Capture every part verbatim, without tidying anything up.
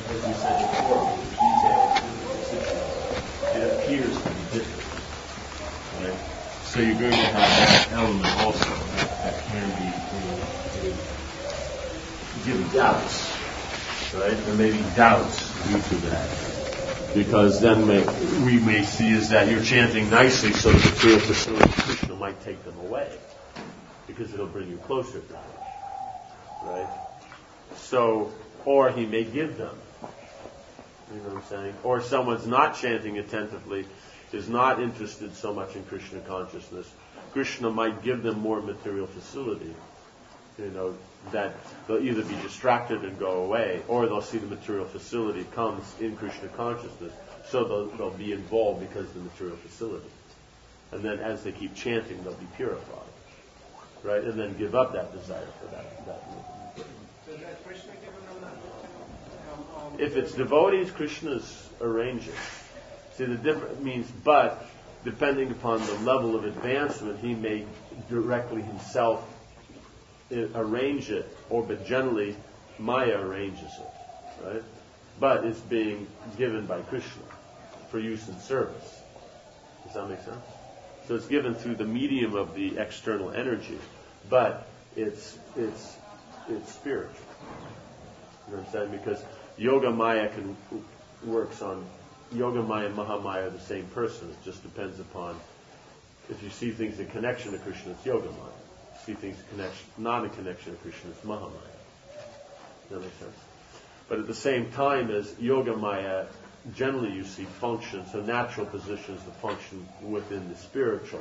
as we said before, with the details of the constituents, it appears to be different. Right? So you're going to have that element also that, that can be uh, give doubts. Right? There may be doubts due to that. Because then may, we may see is that you're chanting nicely so the material facility of Krishna might take them away. Because it'll bring you closer to him. Right? So, or he may give them. You know what I'm saying? Or someone's not chanting attentively, is not interested so much in Krishna consciousness. Krishna might give them more material facility. You know, that they'll either be distracted and go away, or they'll see the material facility comes in Krishna consciousness, so they'll, they'll be involved because of the material facility. And then as they keep chanting, they'll be purified. Right? And then give up that desire for that. that Does that Krishna give them that? If it's devotees, Krishna's arranging. See, the difference means, but depending upon the level of advancement, he may directly himself arrange it, or but generally Maya arranges it, right? But it's being given by Krishna for use in service. Does that make sense? So it's given through the medium of the external energy, but it's it's it's spiritual. You know what I'm saying? Because Yoga Maya can works on Yoga Maya and Mahamaya are the same person. It just depends upon if you see things in connection to Krishna, it's Yoga Maya. See things connection, not in connection to Krishna, it's Mahamaya. Does that make sense? But at the same time as Yoga Maya, generally you see function, so natural positions to function within the spiritual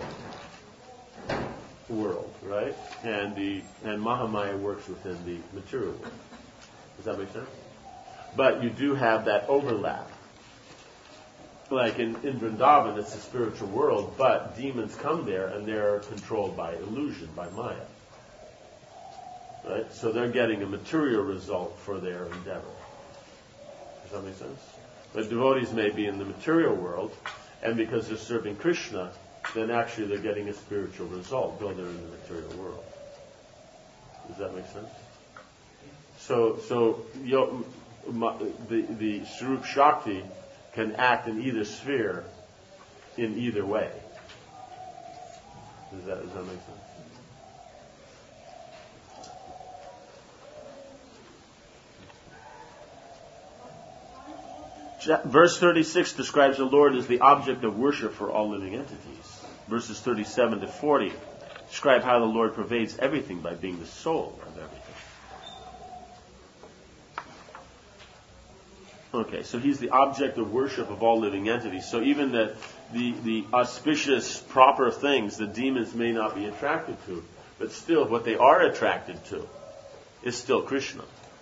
world, right? And the and Mahamaya works within the material world. Does that make sense? But you do have that overlap. Like in, in Vrindavan, it's a spiritual world, but demons come there and they're controlled by illusion, by Maya. Right? So they're getting a material result for their endeavor. Does that make sense? But devotees may be in the material world, and because they're serving Krishna, then actually they're getting a spiritual result, though they're in the material world. Does that make sense? So, so yo, ma, the the Swarup Shakti can act in either sphere, in either way. Does that, does that make sense? Verse thirty-six describes the Lord as the object of worship for all living entities. Verses thirty-seven to forty describe how the Lord pervades everything by being the soul of everything. Okay, so he's the object of worship of all living entities. So even the, the, the auspicious, proper things the demons may not be attracted to, but still what they are attracted to is still Krishna.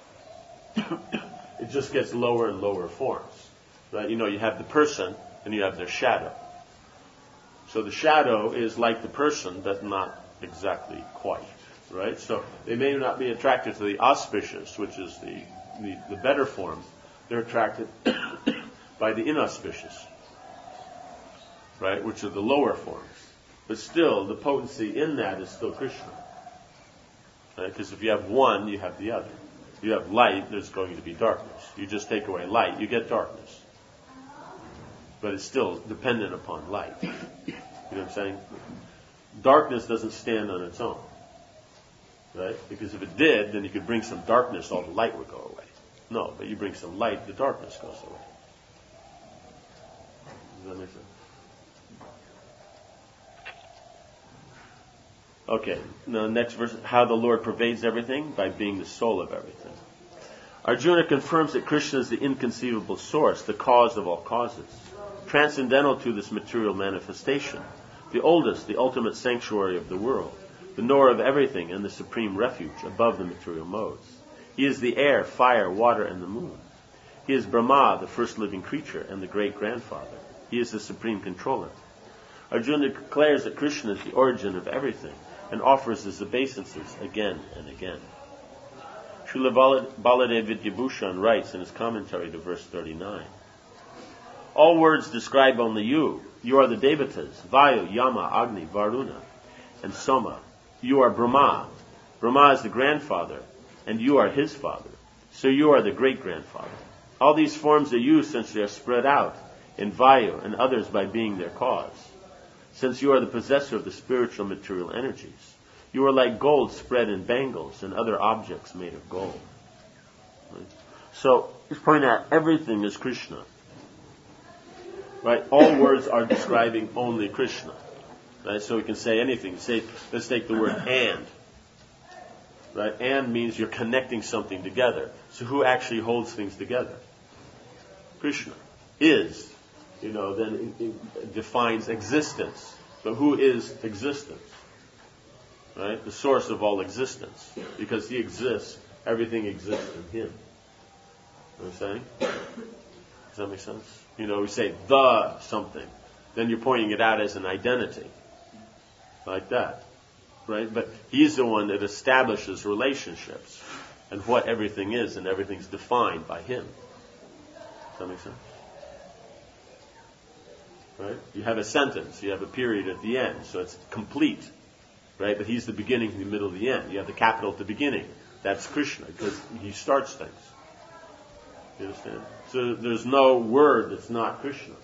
It just gets lower and lower forms. Right? You know, you have the person and you have their shadow. So the shadow is like the person, but not exactly quite. Right? So they may not be attracted to the auspicious, which is the, the, the better forms. They're attracted by the inauspicious, right, which are the lower forms. But still, the potency in that is still Krishna. Because right? If you have one, you have the other. You have light, there's going to be darkness. You just take away light, you get darkness. But it's still dependent upon light. You know what I'm saying? Darkness doesn't stand on its own. Right? Because if it did, then you could bring some darkness, all the light would go away. No, but you bring some light, the darkness goes away. Does that make sense? Okay, now next verse, how the Lord pervades everything by being the soul of everything. Arjuna confirms that Krishna is the inconceivable source, the cause of all causes, transcendental to this material manifestation, the oldest, the ultimate sanctuary of the world, the knower of everything and the supreme refuge above the material modes. He is the air, fire, water, and the moon. He is Brahma, the first living creature, and the great-grandfather. He is the supreme controller. Arjuna declares that Krishna is the origin of everything and offers his obeisances again and again. Srila Baladev Vidyabhushan writes in his commentary to verse thirty-nine, all words describe only you. You are the Devatas, Vayu, Yama, Agni, Varuna, and Soma. You are Brahma. Brahma is the grandfather, and you are his father. So you are the great-grandfather. All these forms are you since they are spread out in Vayu, and others by being their cause. Since you are the possessor of the spiritual material energies, you are like gold spread in bangles and other objects made of gold. Right? So, he's pointing out everything is Krishna. Right? All words are describing only Krishna. Right? So we can say anything. Say, let's take the word and. Right? And means you're connecting something together. So who actually holds things together? Krishna. Is. You know, then it, it defines existence. But who is existence? Right? The source of all existence. Because he exists, everything exists in him. You know what I'm saying? Does that make sense? You know, we say the something. Then you're pointing it out as an identity. Like that. Right? But he's the one that establishes relationships and what everything is, and everything's defined by him. Does that make sense? Right? You have a sentence, you have a period at the end, so it's complete. Right? But he's the beginning, the middle, the end. You have the capital at the beginning. That's Krishna, because he starts things. You understand? So there's no word that's not Krishna.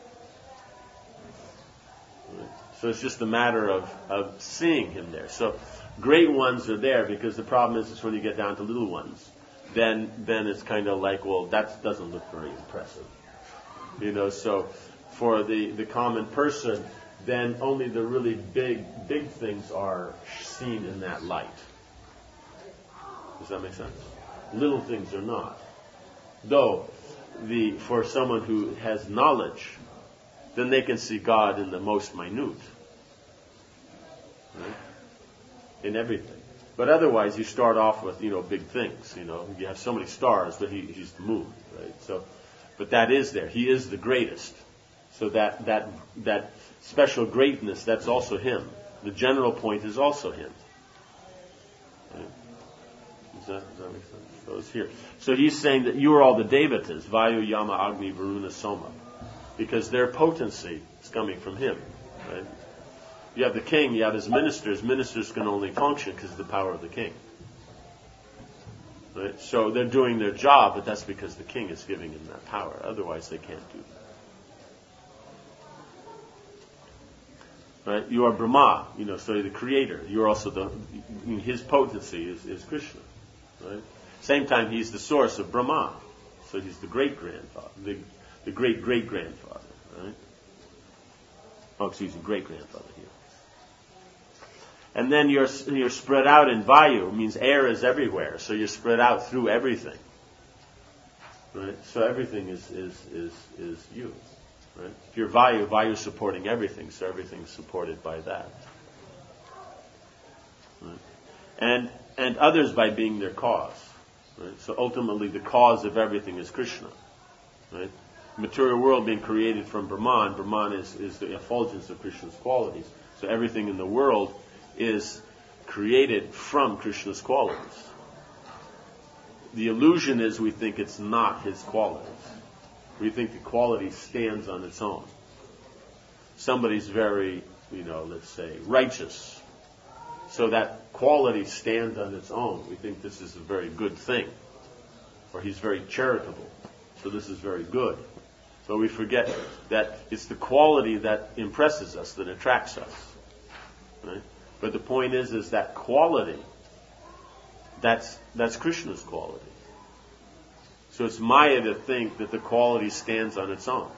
Right? So it's just a matter of, of seeing him there. So great ones are there, because the problem is, is when you get down to little ones, then then it's kind of like, well, that doesn't look very impressive. You know, so for the, the common person, then only the really big, big things are seen in that light. Does that make sense? Little things are not. Though, the for someone who has knowledge, then they can see God in the most minute. Right? In everything. But otherwise, you start off with, you know, big things. You know, you have so many stars, but he, he's the moon, right? So, but that is there. He is the greatest. So that that that special greatness, that's also him. The general point is also him. Right? Does that, does that make sense? So it's here. So he's saying that you are all the devatas, Vayu, Yama, Agni, Varuna, Soma, because their potency is coming from him. Right? You have the king, you have his ministers. Ministers can only function because of the power of the king. Right? So they're doing their job, but that's because the king is giving them that power. Otherwise, they can't do that. Right? You are Brahma, you know, so you're the creator. You're also the, his potency is, is Krishna. Right? Same time, he's the source of Brahma. So he's the great-grandfather, the, the great-great-grandfather. Right? Oh, excuse me, great-grandfather here. And then you're you're spread out in Vayu. It means air is everywhere. So you're spread out through everything. Right? So everything is, is, is, is you. Right? If you're Vayu, Vayu is supporting everything. So everything's supported by that. Right? And and others by being their cause. Right? So ultimately the cause of everything is Krishna. Right? Material world being created from Brahman. Brahman is, is the effulgence of Krishna's qualities. So everything in the world is created from Krishna's qualities. The illusion is we think it's not his qualities. We think the quality stands on its own. Somebody's very, you know, let's say, righteous. So that quality stands on its own. We think this is a very good thing. Or he's very charitable. So this is very good. But we forget that it's the quality that impresses us, that attracts us. Right? But the point is, is that quality, that's that's Krishna's quality. So it's Maya to think that the quality stands on its own.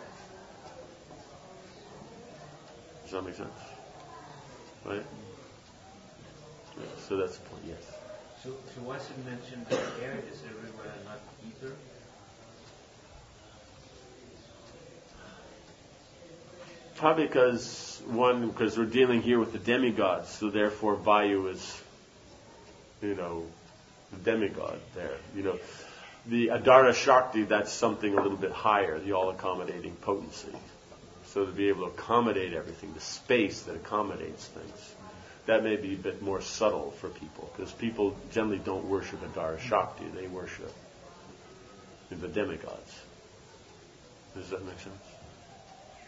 Does that make sense? Right? Yeah, so that's the point, yes. So, so why is it mentioned that air is everywhere, not ether? Probably because, one, because we're dealing here with the demigods, so therefore Vayu is, you know, the demigod there. You know, the Adara Shakti, that's something a little bit higher, the all-accommodating potency. So to be able to accommodate everything, the space that accommodates things, that may be a bit more subtle for people, because people generally don't worship Adara Shakti, they worship the demigods. Does that make sense?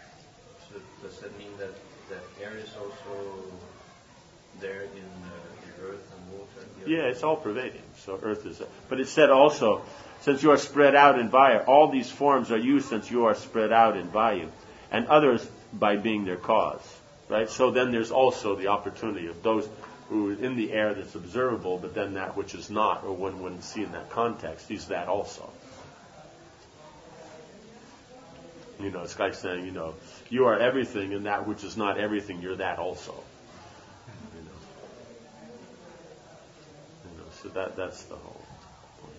So does that mean that, that air is also there in, uh, in earth and water. Yeah, it's all pervading. So earth is, but it said also, since you are spread out in Vaya, all these forms are you since you are spread out in Vayu, and others by being their cause, right? So then there's also the opportunity of those who are in the air that's observable, but then that which is not, or one wouldn't see in that context, he's that also. You know, it's like saying, you know, you are everything, and that which is not everything, you're that also. You know, you know so that that's the whole point.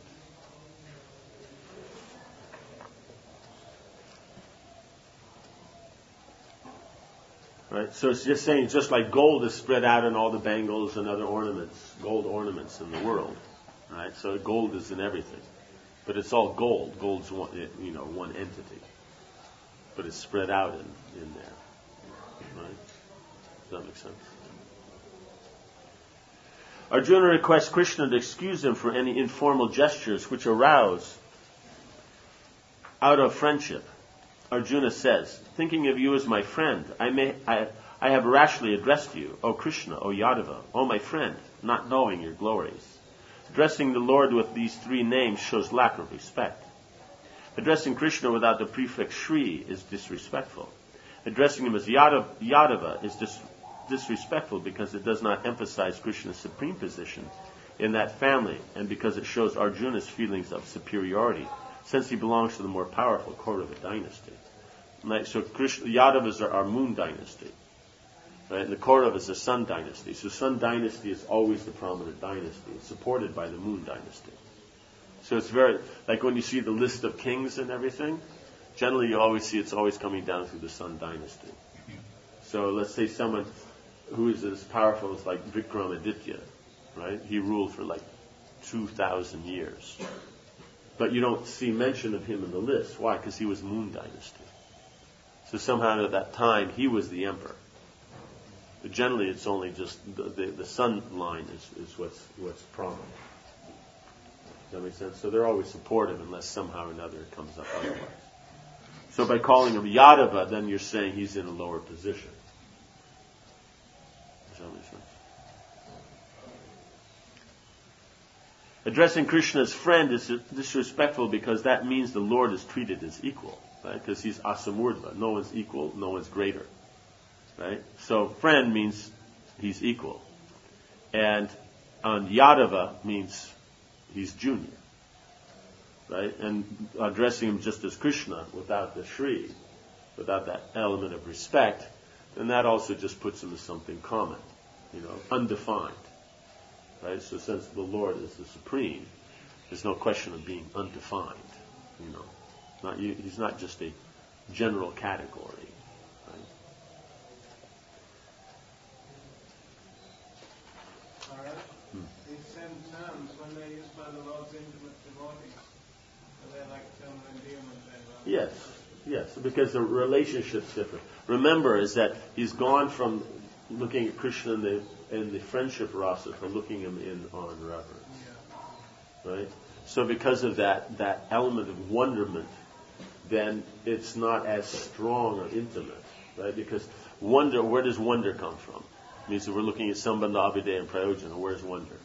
Right? So it's just saying, just like gold is spread out in all the bangles and other ornaments, gold ornaments in the world. Right? So gold is in everything. But it's all gold. Gold's one, you know, one entity. But it's spread out in, in there. Right? Does that make sense? Arjuna requests Krishna to excuse him for any informal gestures which arouse out of friendship. Arjuna says, thinking of you as my friend, I may I, I have rashly addressed you, O Krishna, O Yadava, O my friend, not knowing your glories. Addressing the Lord with these three names shows lack of respect. Addressing Krishna without the prefix Shri is disrespectful. Addressing him as Yadav, Yadava is dis, disrespectful because it does not emphasize Krishna's supreme position in that family and because it shows Arjuna's feelings of superiority since he belongs to the more powerful Kaurava dynasty. Right? So Krishna, Yadavas are our moon dynasty. Right? And the Kauravas are sun dynasty. So sun dynasty is always the prominent dynasty. It's supported by the moon dynasty. So it's very, like when you see the list of kings and everything, generally you always see it's always coming down through the Sun dynasty. So let's say someone who is as powerful as like Vikramaditya, right? He ruled for like two thousand years. But you don't see mention of him in the list. Why? Because he was Moon dynasty. So somehow at that time he was the emperor. But generally it's only just the, the, the Sun line is, is what's, what's prominent. Does that make sense? So they're always supportive unless somehow or another it comes up otherwise. So by calling him Yadava, then you're saying he's in a lower position. Does that make sense? Addressing Krishna as friend is disrespectful because that means the Lord is treated as equal, right? Because he's asamurdva. No one's equal, no one's greater, right? So friend means he's equal. And on Yadava means he's junior, right? And addressing him just as Krishna without the Shri, without that element of respect, then that also just puts him as something common, you know, undefined, right? So since the Lord is the supreme, there's no question of being undefined, you know. Not, he's not just a general category, right? All right. Hmm. These same terms, when they're used by the Lord's intimate devotees, are they like term of endearment then? Right? Yes, yes, because the relationship's different. Remember, is that he's gone from looking at Krishna in the, in the friendship rasa to looking him in on reverence. Yeah. Right? So because of that, that element of wonderment, then it's not as strong or intimate, right? Because wonder, where does wonder come from? It means that we're looking at Sambandha, Abhideya, and Prayojana. Where's wonder?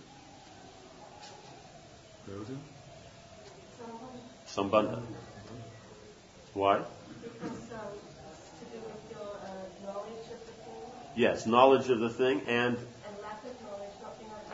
Prayojana? Sambandha. Why? Because um, to do with your uh, knowledge of the thing. Yes, knowledge of the thing and... And lack of knowledge, not being able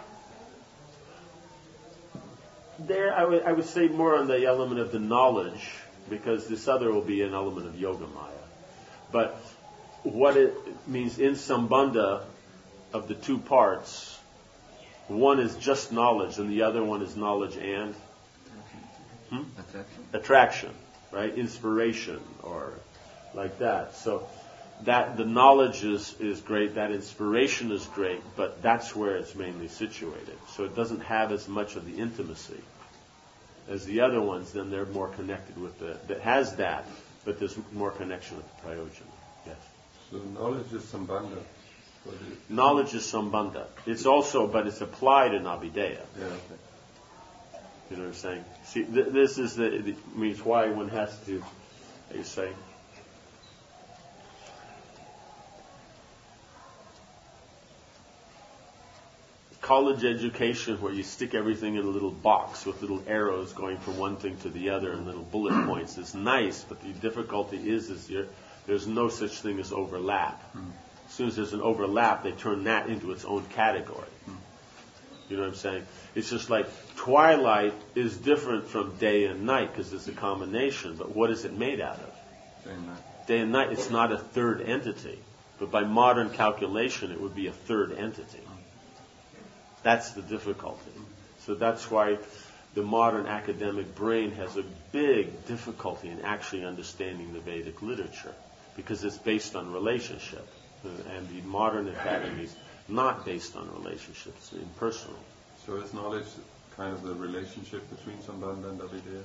to understand. There, I would, I would say more on the element of the knowledge, because this other will be an element of Yoga Maya. But what it means in Sambandha of the two parts, one is just knowledge and the other one is knowledge and hmm? attraction. attraction, right? Inspiration or like that. So that the knowledge is, is great, that inspiration is great, but that's where it's mainly situated. So it doesn't have as much of the intimacy as the other ones. Then they're more connected with the, that has that, but there's more connection with the Prayojana. Yes. So knowledge is Sambandha. Knowledge is Sambandha. It's also, but it's applied in Abhideya. Yeah, okay. You know what I'm saying? See, th- this is the, the means why one has to, how you say, college education where you stick everything in a little box with little arrows going from one thing to the other and little bullet points is nice, but the difficulty is, is you're, there's no such thing as overlap. Mm. As soon as there's an overlap, they turn that into its own category. Mm. You know what I'm saying? It's just like twilight is different from day and night because it's a combination, but what is it made out of? Day and night. Day and night, it's not a third entity. But by modern calculation, it would be a third entity. That's the difficulty. So that's why the modern academic brain has a big difficulty in actually understanding the Vedic literature, because it's based on relationship. And the modern academy is not based on relationships, impersonal. So is knowledge kind of the relationship between Sambandha and Avideya?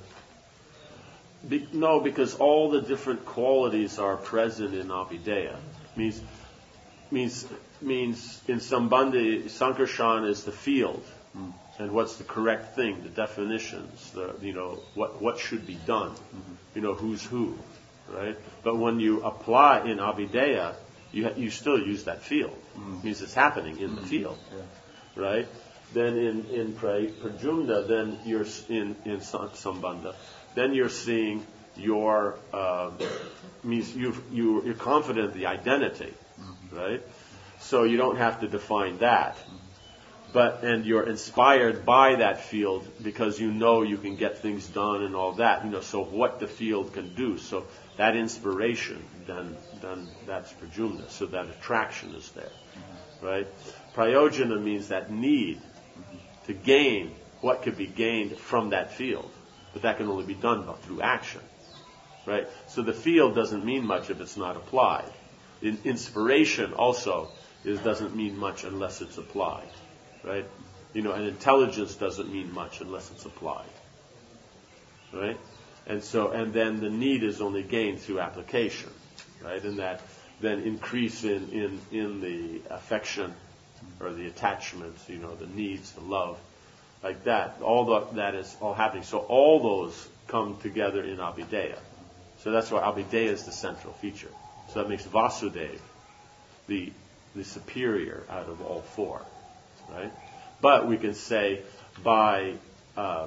Be, no, because all the different qualities are present in Abhideya. Means, means, means in Sambandha, Sankarshan is the field, mm. and what's the correct thing, the definitions, the you know what what should be done, mm-hmm. you know who's who, right? But when you apply in Abhideya, you ha- you still use that field. Mm. It means it's happening in mm-hmm. the field, yeah. right? Then in in Prajumna, then you're in in Sambandha, then you're seeing your uh, means you've, you you're confident of the identity, mm-hmm. right? So you don't have to define that, mm-hmm. but and you're inspired by that field because you know you can get things done and all that. You know, so what the field can do. So that inspiration, then then that's Prajumna. So that attraction is there, mm-hmm. right? Prayojana means that need mm-hmm. to gain what could be gained from that field, but that can only be done through action. Right? So the field doesn't mean much if it's not applied. In inspiration also is doesn't mean much unless it's applied. Right? You know, and intelligence doesn't mean much unless it's applied. Right? And so, and then the need is only gained through application. Right? And that then increase in, in, in the affection or the attachment, you know, the needs, the love, like that. All the, that is all happening. So all those come together in Abhideya. So that's why Abhideya is the central feature. So that makes Vasudeva the the superior out of all four, right? But we can say by um,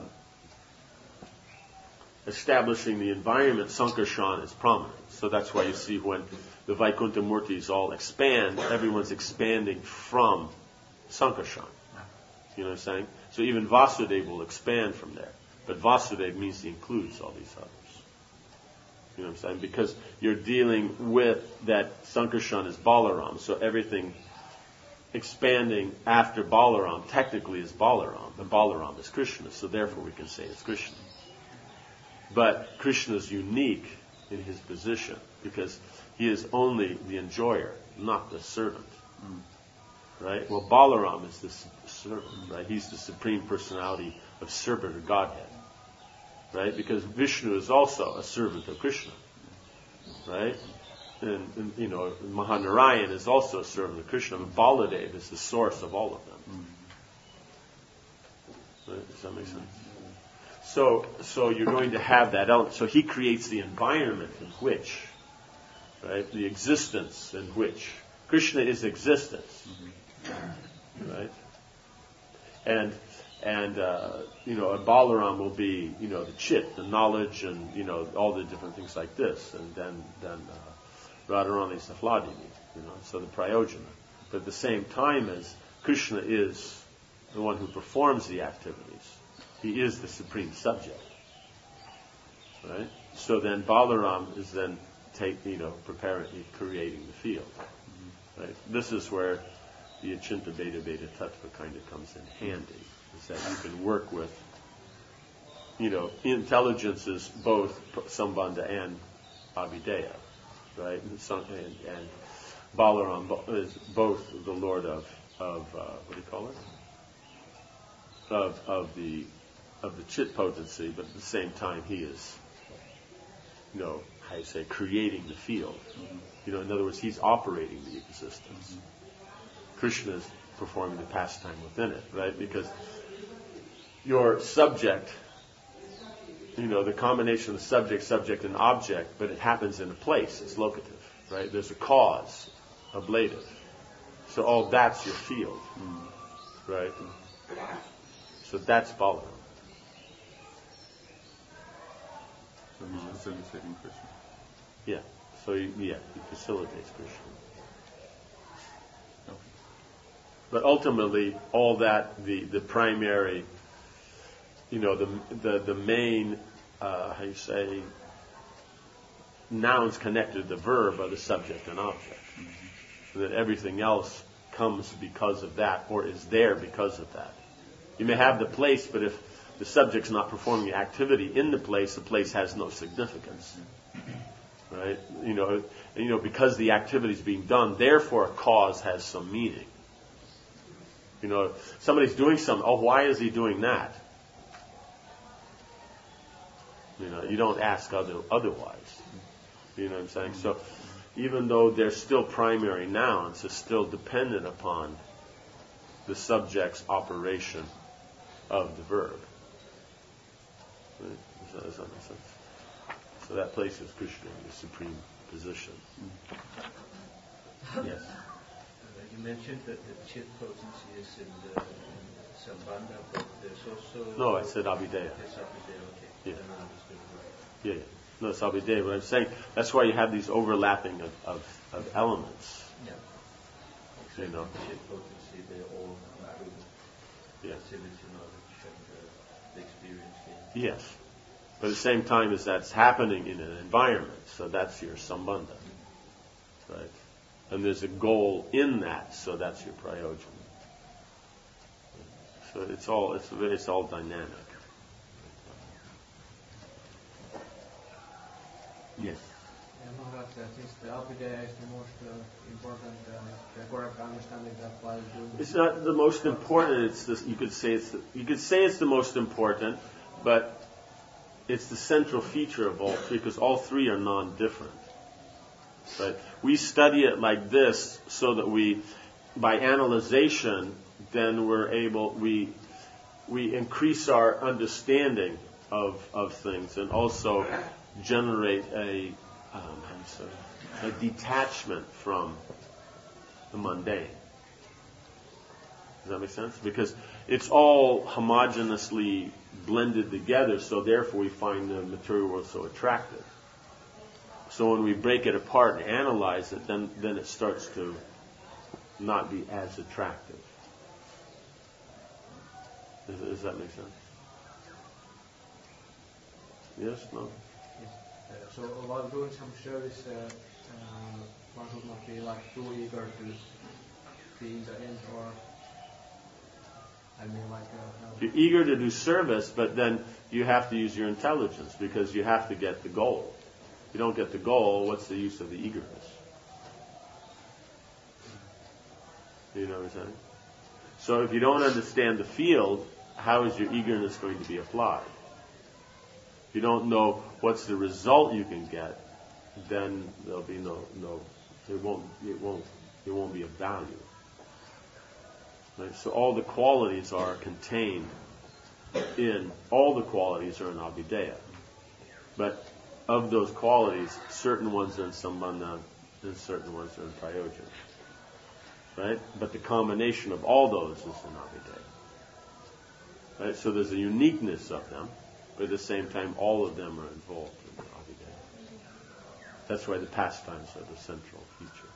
establishing the environment, Sankarshan is prominent. So that's why you see when the Vaikuntha Murtis all expand, everyone's expanding from Sankarshan. You know what I'm saying? So even Vasudeva will expand from there. But Vasudeva means he includes all these others. You know what I'm saying? Because you're dealing with that Sankarshan is Balaram, so everything expanding after Balaram technically is Balaram, and Balaram is Krishna, so therefore we can say it's Krishna. But Krishna is unique in his position because he is only the enjoyer, not the servant. Mm. Right? Well, Balaram is the servant, right? He's the supreme personality of servant or Godhead. Right? Because Vishnu is also a servant of Krishna. Right? And, and you know, Mahanarayan is also a servant of Krishna, but Baladev is the source of all of them. Right? Does that make sense? So, so you're going to have that element. So he creates the environment in which, right, the existence in which Krishna is existence, right? And and uh, you know, a Balaram will be, you know, the chit, the knowledge, and you know, all the different things like this, and then then uh, Radharani is the Hladini, you know, so the Prayojana. But at the same time as Krishna is the one who performs the activities, he is the supreme subject, right? So then Balaram is then take, you know, preparing, creating the field, right? This is where the Achinta Beta Beta Tattva kind of comes in handy. Is that you can work with, you know, intelligences, both Sambandha and Abhideya, right? And, and, and Balaram is both the Lord of, of uh, what do you call it? Of, of the of the chit potency, but at the same time he is, you know, how you say, creating the field. Mm-hmm. You know, in other words, he's operating the existence. Mm-hmm. Krishna is performing the pastime within it, right? Because your subject, you know, the combination of the subject, subject, and object, but it happens in a place. It's locative, right? There's a cause, ablative. So all that's your field. Mm. right? So that's Balaram. So he's facilitating Krishna. Yeah. So he, yeah, he facilitates Krishna. Okay. But ultimately, all that the the primary, you know, the the the main, uh, how you say, nouns connected to the verb are the subject and object. Mm-hmm. And that everything else comes because of that, or is there because of that. You may have the place, but if the subject's not performing the activity in the place, the place has no significance. Right? You know, you know, because the activity is being done, therefore a cause has some meaning. You know, somebody's doing something. Oh, why is he doing that? You know, you don't ask other otherwise. You know what I'm saying? So, even though they're still primary nouns, it's still dependent upon the subject's operation of the verb. Right? Does that, does that make sense? So that places Krishna in the supreme position. Yes. You mentioned that the chit potency is in the in Sambandha, but there's also... No, I said Abhideya. It's Abhideya, okay. Yeah. Then I understood right. Yeah, yeah. No, it's Abhideya. But I'm saying that's why you have these overlapping of, of, of elements. Yeah. You know. The chit potency, they're all through the Yeah. facility knowledge and uh, the experience gain. Yes. But at the same time as that's happening in an environment, so that's your sambandha. Right? And there's a goal in that, so that's your prayojan. So it's all it's it's all dynamic. Yes. Yeah, Maharaj, since the Abhideya is the most uh, important, uh, the correct understanding that while doing... It's not the most important. It's the, you could say it's the, you could say it's the most important, but it's the central feature of all three because all three are non-different. Right? We study it like this so that we, by analyzation, then we're able we we increase our understanding of of things and also generate a um, how do you say, a detachment from the mundane. Does that make sense? Because it's all homogeneously blended together, so therefore we find the material world so attractive. So when we break it apart and analyze it, then, then it starts to not be as attractive. Does, does that make sense? Yes? No? Yes. Uh, so while doing some service, uh, uh, one should not be like too eager to be in the end, or I mean like... Uh, no. You're eager to do service, but then you have to use your intelligence because you have to get the goal. If you don't get the goal, what's the use of the eagerness? You know what I'm saying? So if you don't understand the field, how is your eagerness going to be applied? If you don't know what's the result you can get, then there'll be no no it won't it won't it won't be of value. Right? So all the qualities are contained in all the qualities are in Abhideya. But of those qualities, certain ones are in Sambandha and certain ones are in Prayojan. Right? But the combination of all those is in Abhideya. Right? So there's a uniqueness of them, but at the same time all of them are involved in Abhideya. That's why the pastimes are the central feature.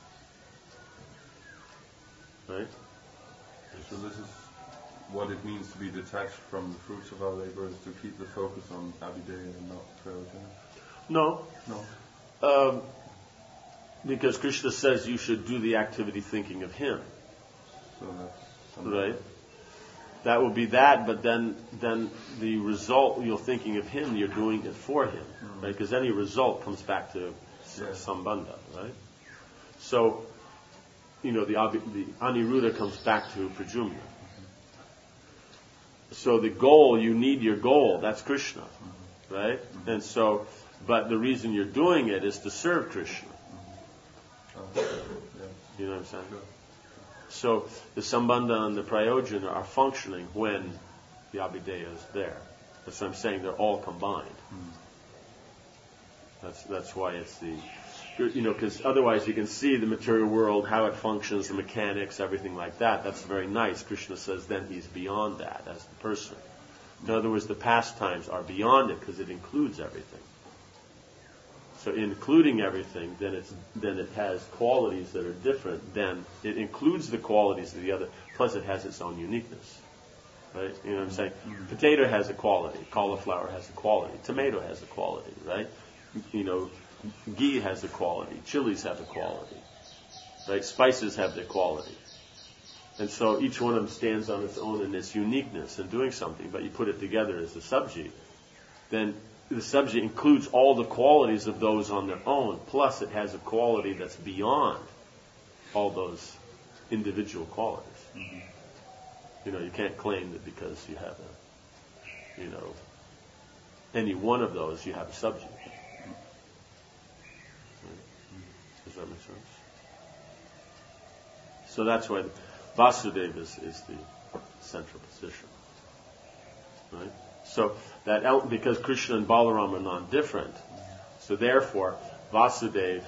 Right? So this is what it means to be detached from the fruits of our labor, is to keep the focus on Abhideya and not Prayojan? No. No. Um, because Krishna says you should do the activity thinking of Him. So that's something. Right? That would be that, but then then the result, you're thinking of Him, you're doing it for Him. Mm-hmm. Right? Because any result comes back to Yeah. Sambandha, right? So, you know, the, the Aniruddha comes back to Pradyumna. Mm-hmm. So the goal, you need your goal, that's Krishna. Mm-hmm. Right? Mm-hmm. And so, but the reason you're doing it is to serve Krishna. Mm-hmm. Oh, yeah. You know what I'm saying? Sure. So the Sambandha and the Prayojan are functioning when the Abhideya is there. That's what I'm saying, they're all combined. Mm-hmm. That's that's why it's the you know, because otherwise you can see the material world, how it functions, the mechanics, everything like that. That's very nice. Krishna says then he's beyond that as the person. In other words, the pastimes are beyond it because it includes everything. So including everything, then it's then it has qualities that are different. Then it includes the qualities of the other, plus it has its own uniqueness. Right? You know what I'm saying? Mm-hmm. Potato has a quality. Cauliflower has a quality. Tomato has a quality. Right? You know, ghee has a quality. Chilies have a quality. Right? Spices have their quality. And so each one of them stands on its own in its uniqueness in doing something. But you put it together as a subject, then the subject includes all the qualities of those on their own, plus it has a quality that's beyond all those individual qualities. Mm-hmm. You know, you can't claim that because you have a, you know, any one of those, you have a subject. Right? Does that make sense? So that's why Vasudeva is, is the central position. Right? So that el- because Krishna and Balaram are non-different, so therefore Vasudeva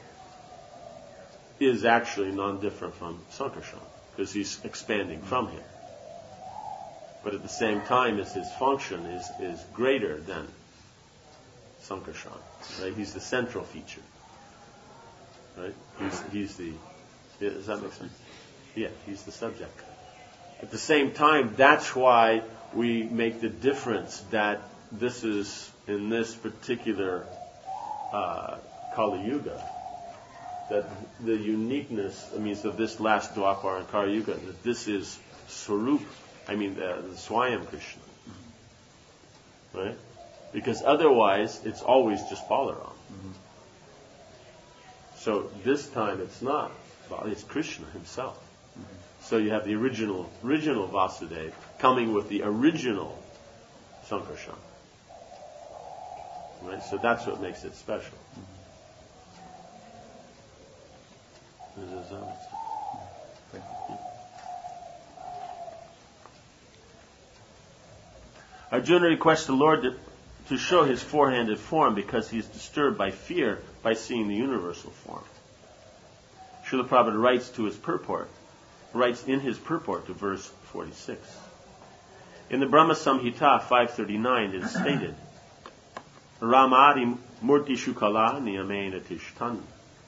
is actually non-different from Sankarshan because he's expanding from him. But at the same time, as his function is, is greater than Sankarshan. Right? He's the central feature. Right? He's he's the. Yeah, does that make sense? Yeah, he's the subject. At the same time, that's why we make the difference that this is, in this particular uh, Kali Yuga, that the uniqueness, I mean, of this last Dwapar and Kali Yuga, that this is Swarup, I mean, the, the Swayam Krishna. Right? Because otherwise, it's always just Balaram. Mm-hmm. So this time, it's not. It's Krishna himself. Mm-hmm. So you have the original, original Vasudeva coming with the original Sankarshan. Right? So that's what makes it special. Mm-hmm. Is that Thank you. Arjuna requests the Lord to, to show his four-handed form because he is disturbed by fear by seeing the universal form. Srila Prabhupada writes to his purport, writes in his purport to verse forty-six. In the Brahma Samhita five thirty-nine it is stated, Ramadi Murti Shukala Niyamena Tishtan.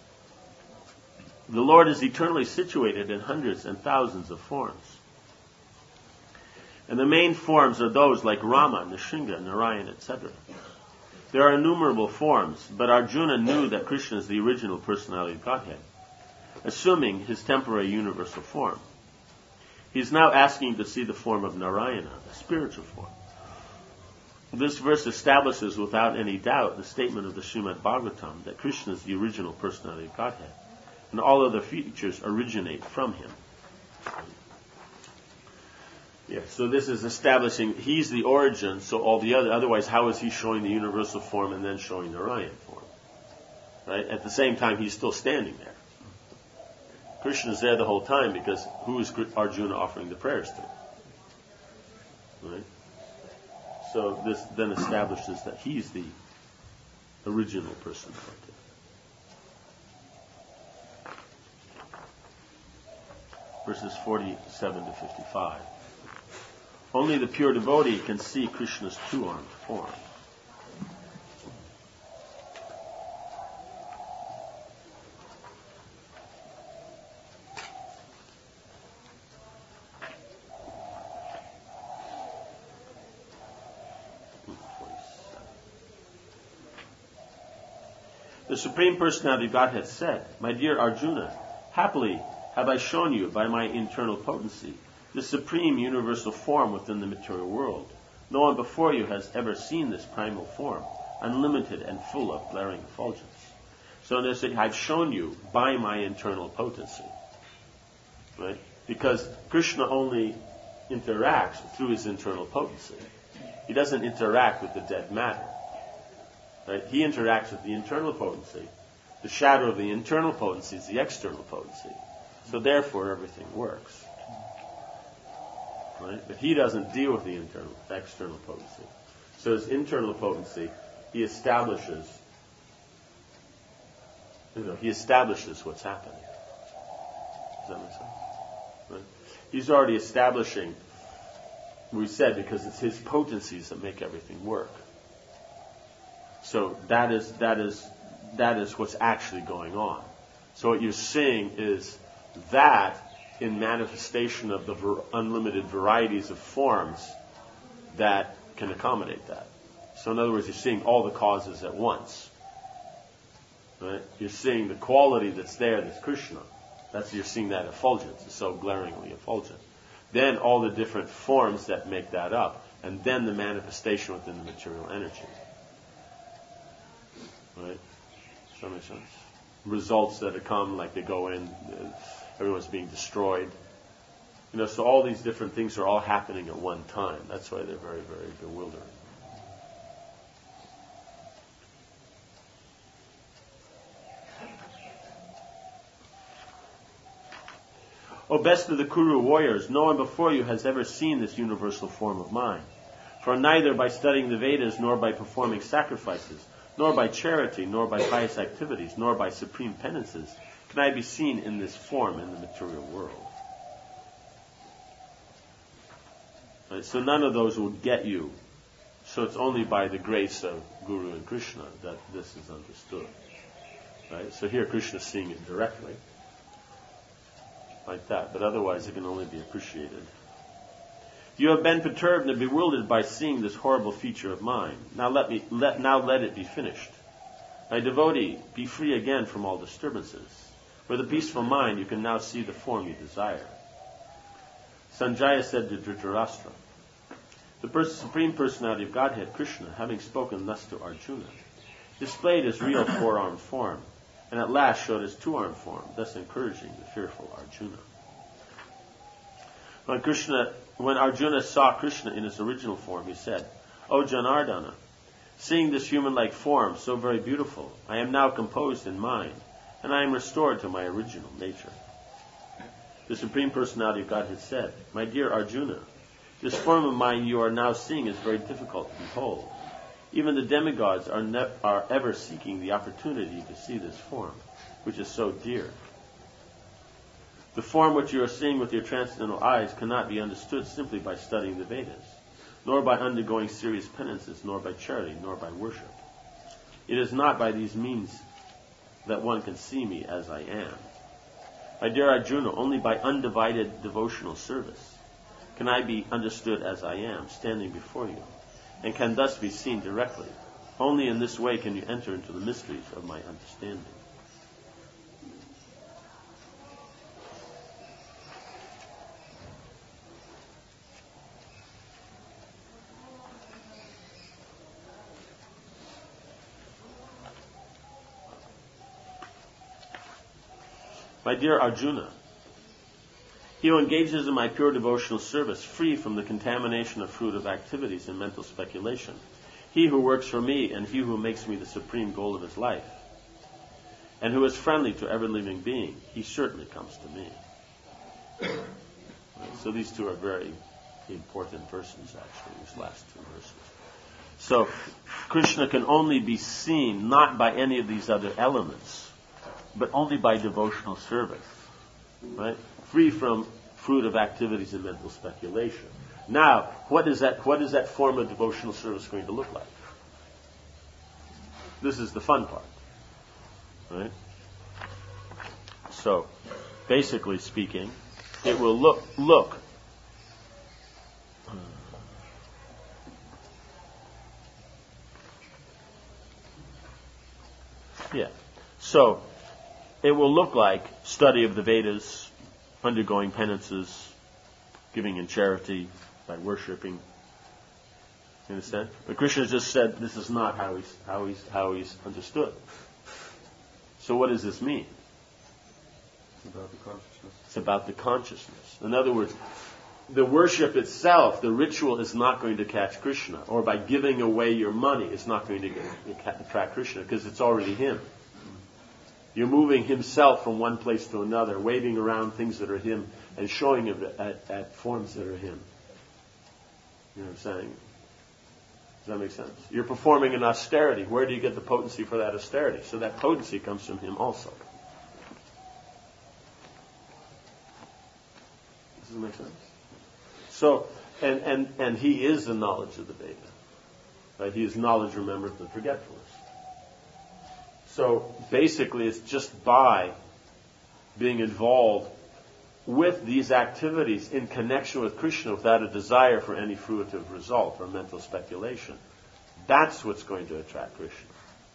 The Lord is eternally situated in hundreds and thousands of forms. And the main forms are those like Rama, Nishinga, Narayan, et cetera. There are innumerable forms, but Arjuna knew that Krishna is the original personality of Godhead, assuming his temporary universal form. He is now asking to see the form of Narayana, the spiritual form. This verse establishes without any doubt the statement of the Srimad Bhagavatam that Krishna is the original personality of Godhead, and all other features originate from him. Yeah, so this is establishing he's the origin, so all the other, otherwise how is he showing the universal form and then showing the Narayan form? Right? At the same time, he's still standing there. Krishna is there the whole time because who is Arjuna offering the prayers to? Right? So this then establishes that he's the original person. Verses forty-seven to fifty-five. Only the pure devotee can see Krishna's two-armed form. The Supreme Personality of Godhead said, My dear Arjuna, happily have I shown you by my internal potency the supreme universal form within the material world. No one before you has ever seen this primal form, unlimited and full of glaring effulgence. So they say, I've shown you by my internal potency. Right? Because Krishna only interacts through his internal potency. He doesn't interact with the dead matter. Right? He interacts with the internal potency. The shadow of the internal potency is the external potency. So therefore everything works. Right? But he doesn't deal with the internal, external potency. So his internal potency, he establishes You know, he establishes what's happening. Does that make sense? Right? He's already establishing, we said, because it's his potencies that make everything work. So that is that is that is what's actually going on. So what you're seeing is that in manifestation of the ver- unlimited varieties of forms that can accommodate that. So in other words, you're seeing all the causes at once. Right? You're seeing the quality that's there, that's Krishna. That's you're seeing that effulgence. It's so glaringly effulgent. Then all the different forms that make that up, and then the manifestation within the material energy. Right? Does that make sense? Results that come, like they go in, uh, everyone's being destroyed. You know, so all these different things are all happening at one time. That's why they're very, very bewildering. O best of the Kuru warriors, no one before you has ever seen this universal form of mine. For neither by studying the Vedas, nor by performing sacrifices, nor by charity, nor by pious activities, nor by supreme penances, can I be seen in this form in the material world. Right, so none of those will get you. So it's only by the grace of Guru and Krishna that this is understood. Right? So here Krishna is seeing it directly. Like that, but otherwise it can only be appreciated. You have been perturbed and bewildered by seeing this horrible feature of mine. Now let me let now let it be finished. My devotee, be free again from all disturbances. With a peaceful mind, you can now see the form you desire. Sanjaya said to Dhritarashtra, the pers- Supreme Personality of Godhead, Krishna, having spoken thus to Arjuna, displayed his real four-armed form, and at last showed his two-armed form, thus encouraging the fearful Arjuna. When Krishna, when Arjuna saw Krishna in his original form, he said, O Janardana, seeing this human-like form so very beautiful, I am now composed in mind, and I am restored to my original nature. The Supreme Personality of Godhead said, My dear Arjuna, this form of mine you are now seeing is very difficult to behold. Even the demigods are, ne- are ever seeking the opportunity to see this form, which is so dear. The form which you are seeing with your transcendental eyes cannot be understood simply by studying the Vedas, nor by undergoing serious penances, nor by charity, nor by worship. It is not by these means that one can see me as I am. My dear Arjuna, only by undivided devotional service can I be understood as I am, standing before you, and can thus be seen directly. Only in this way can you enter into the mysteries of my understanding. My dear Arjuna, he who engages in my pure devotional service, free from the contamination of fruitive activities and mental speculation, he who works for me and he who makes me the supreme goal of his life, and who is friendly to every living being, he certainly comes to me. Right, so these two are very important verses, actually, these last two verses. So Krishna can only be seen not by any of these other elements, but only by devotional service, right? Free from fruitive activities and mental speculation. Now, what is that? What is that form of devotional service going to look like? This is the fun part, right? So, basically speaking, it will look look. Yeah. So, it will look like study of the Vedas, undergoing penances, giving in charity, by worshipping. You understand? But Krishna just said this is not how he's how he's how he's understood. So what does this mean? It's about the consciousness. It's about the consciousness. In other words, the worship itself, the ritual is not going to catch Krishna, or by giving away your money, it's not going to get, attract Krishna because it's already him. You're moving himself from one place to another, waving around things that are him and showing him at, at forms that are him. You know what I'm saying? Does that make sense? You're performing an austerity. Where do you get the potency for that austerity? So that potency comes from him also. Does that make sense? So, and, and, and he is the knowledge of the Veda. Right? He is knowledge, remembrance, and forgetfulness. So basically it's just by being involved with these activities in connection with Krishna without a desire for any fruitive result or mental speculation. That's what's going to attract Krishna.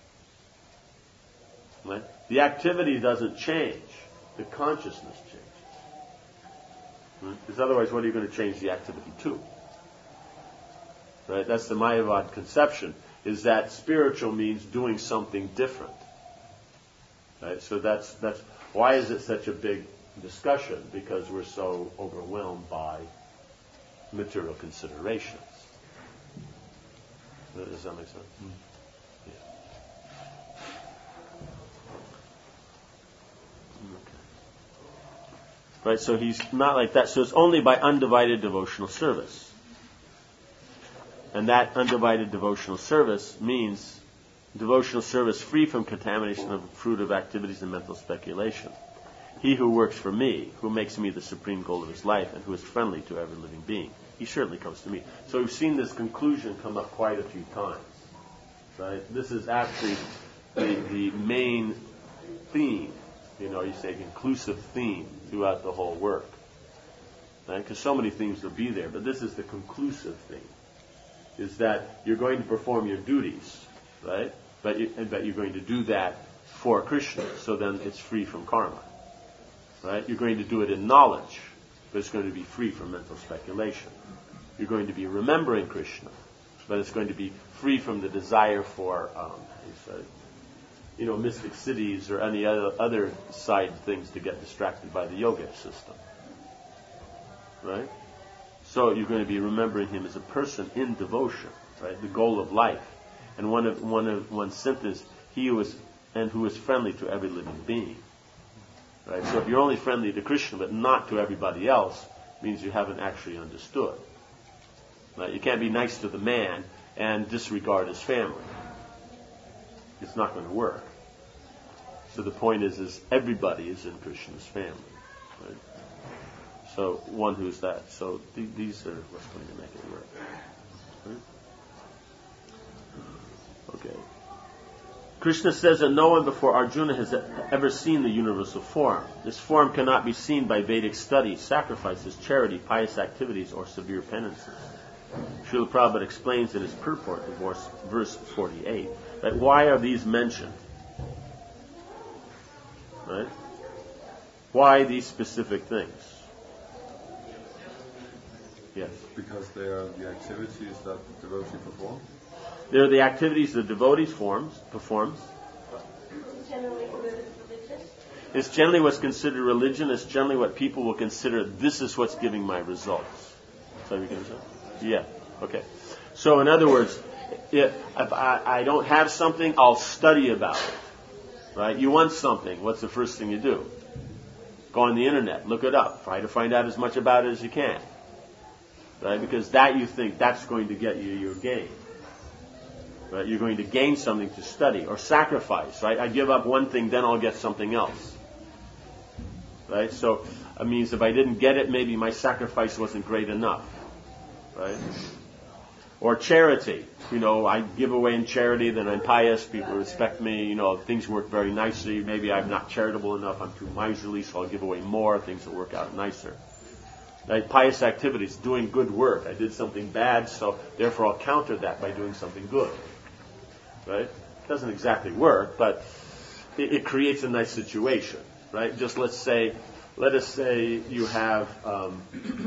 Right? The activity doesn't change. The consciousness changes. Right? Because otherwise, what are you going to change the activity to? Right? That's the Mayavad conception, is that spiritual means doing something different. Right? So that's that's why is it such a big discussion? Because we're so overwhelmed by material considerations. Does that make sense? Mm. Yeah. Okay. Right, so he's not like that. So it's only by undivided devotional service. And that undivided devotional service means devotional service free from contamination of fruitive activities and mental speculation. He who works for me, who makes me the supreme goal of his life, and who is friendly to every living being, he certainly comes to me. So we've seen this conclusion come up quite a few times. Right? This is actually the, the main theme, you know, you say inclusive theme throughout the whole work. Right? Because so many themes will be there, but this is the conclusive theme, is that you're going to perform your duties, right? But, you, but you're going to do that for Krishna, so then it's free from karma. Right? You're going to do it in knowledge, but it's going to be free from mental speculation. You're going to be remembering Krishna, but it's going to be free from the desire for, um, you know, mystic cities or any other, other side things to get distracted by the yoga system. Right? So you're going to be remembering him as a person in devotion, right? The goal of life. And one of one of one sentence, he who is and who is friendly to every living being. Right? So if you're only friendly to Krishna but not to everybody else, it means you haven't actually understood. Right? You can't be nice to the man and disregard his family. It's not going to work. So the point is, is everybody is in Krishna's family. Right? So one who's that. So th- these are what's going to make it work. Right? Okay. Krishna says that no one before Arjuna has ever seen the universal form. This form cannot be seen by Vedic study, sacrifices, charity, pious activities, or severe penances. Srila Prabhupada explains in his purport in verse, verse forty-eight that why are these mentioned? Right? Why these specific things? Yes. Because they are the activities that the devotee performs. They're the activities the devotee forms, performs. It's generally considered religious. It's generally what's considered religion. It's generally what people will consider, this is what's giving my results. So you can say? Yeah. Okay. So in other words, if, if I, I don't have something, I'll study about it. Right? You want something, what's the first thing you do? Go on the internet, look it up, try to find out as much about it as you can. Right? Because that you think that's going to get you your gain. Right? You're going to gain something to study or sacrifice. Right? I give up one thing, then I'll get something else. Right? So it means if I didn't get it, maybe my sacrifice wasn't great enough. Right? Or charity. You know, I give away in charity, then I'm pious, people respect me, you know, things work very nicely. Maybe I'm not charitable enough, I'm too miserly, so I'll give away more, things will work out nicer. Right? Pious activities, doing good work. I did something bad, so therefore I'll counter that by doing something good. Right? It doesn't exactly work, but it, it creates a nice situation. Right? Just let's say, let us say you have um,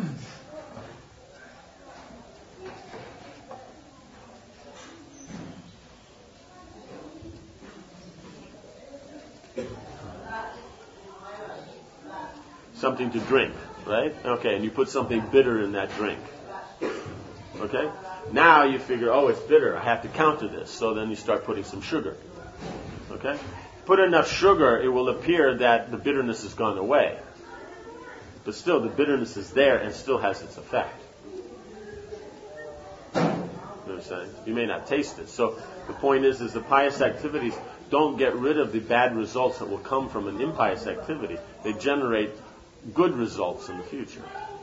something to drink, right? Okay, and you put something bitter in that drink. Okay? Now you figure, oh, it's bitter, I have to counter this. So then you start putting some sugar. Okay? Put enough sugar, it will appear that the bitterness has gone away. But still, the bitterness is there and still has its effect. saying? You may not taste it. So the point is, is the pious activities don't get rid of the bad results that will come from an impious activity. They generate good results in the future.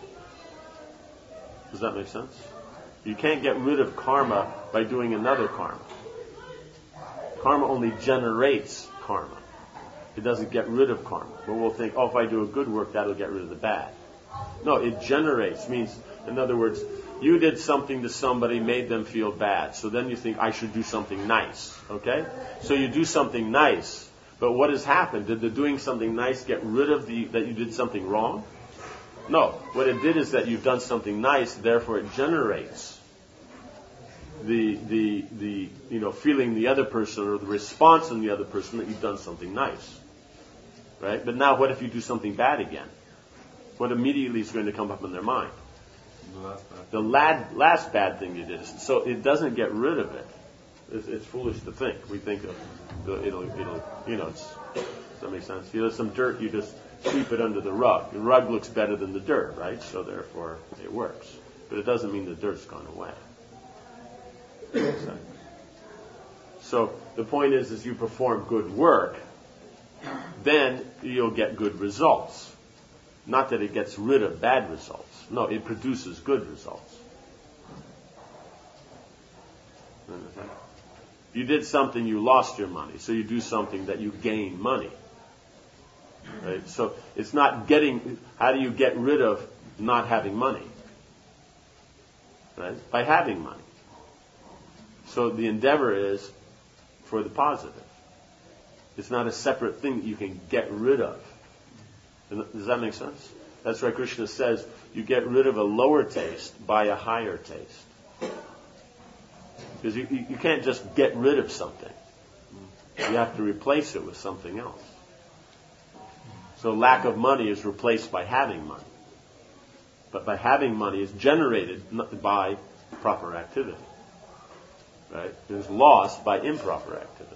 Does that make sense? You can't get rid of karma by doing another karma. Karma only generates karma. It doesn't get rid of karma. But we'll think, oh, if I do a good work, that'll get rid of the bad. No, it generates. Means, in other words, you did something to somebody, made them feel bad. So then you think, I should do something nice. Okay? So you do something nice. But what has happened? Did the doing something nice get rid of the that you did something wrong? No. What it did is that you've done something nice, therefore it generates the the the you know feeling the other person or the response in the other person that you've done something nice. Right? But now what if you do something bad again? What immediately is going to come up in their mind? The last bad. The lad, last bad thing you did. So it doesn't get rid of it. It's, it's foolish to think. We think of it'll it'll you know it's, does that make sense? You know, some dirt, you just sweep it under the rug. The rug looks better than the dirt, right? So therefore it works. But it doesn't mean the dirt's gone away. So the point is, is you perform good work, then you'll get good results. Not that it gets rid of bad results. No, it produces good results. You did something, you lost your money. So you do something that you gain money. Right? So it's not getting, how do you get rid of not having money? Right? By having money. So the endeavor is for the positive. It's not a separate thing that you can get rid of. Does that make sense? That's why Krishna says you get rid of a lower taste by a higher taste. Because you, you can't just get rid of something. You have to replace it with something else. So lack of money is replaced by having money. But by having money is generated by proper activity. Right? It is lost by improper activity.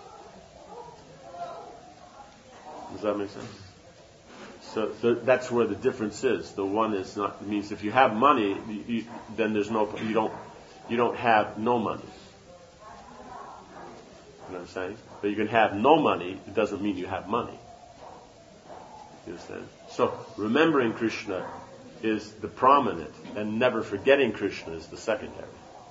Does that make sense? So th- that's where the difference is. The one is not means if you have money, you, you, then there's no you don't you don't have no money. You know what I'm saying? But you can have no money. It doesn't mean you have money. You understand? So remembering Krishna is the prominent, and never forgetting Krishna is the secondary.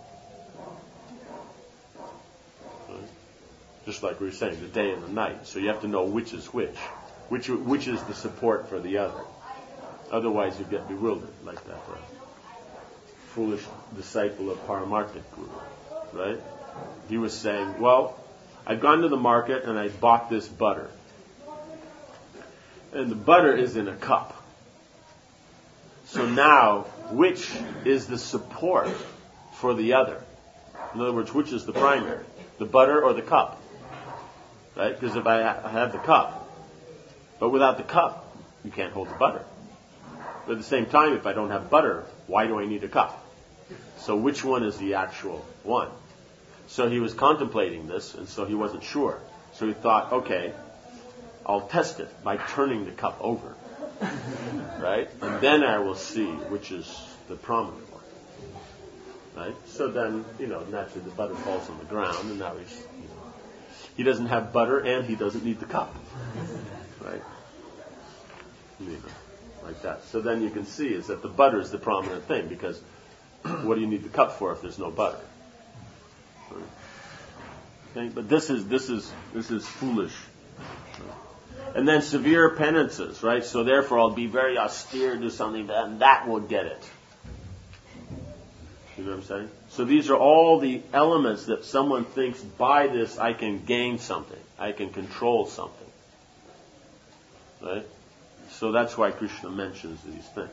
Right? Just like we were saying, the day and the night. So you have to know which is which. Which which is the support for the other. Otherwise you get bewildered, like that uh, foolish disciple of Paramarthik Guru. Right? He was saying, well, I've gone to the market and I bought this butter. And the butter is in a cup. So now, which is the support for the other? In other words, which is the primary? The butter or the cup? Right? Because if I, ha- I have the cup, but without the cup, you can't hold the butter. But at the same time, if I don't have butter, why do I need a cup? So which one is the actual one? So he was contemplating this, and so he wasn't sure. So he thought, okay, I'll test it by turning the cup over. Right? And then I will see which is the prominent one. Right? So then, you know, naturally the butter falls on the ground, and now he's, you know, he doesn't have butter and he doesn't need the cup. Right? You know, like that. So then you can see is that the butter is the prominent thing, because what do you need the cup for if there's no butter? Right? Okay? But this is this is this is foolish. And then severe penances, right? So therefore I'll be very austere, do something, and that will get it. You know what I'm saying? So these are all the elements that someone thinks, by this I can gain something. I can control something. Right? So that's why Krishna mentions these things.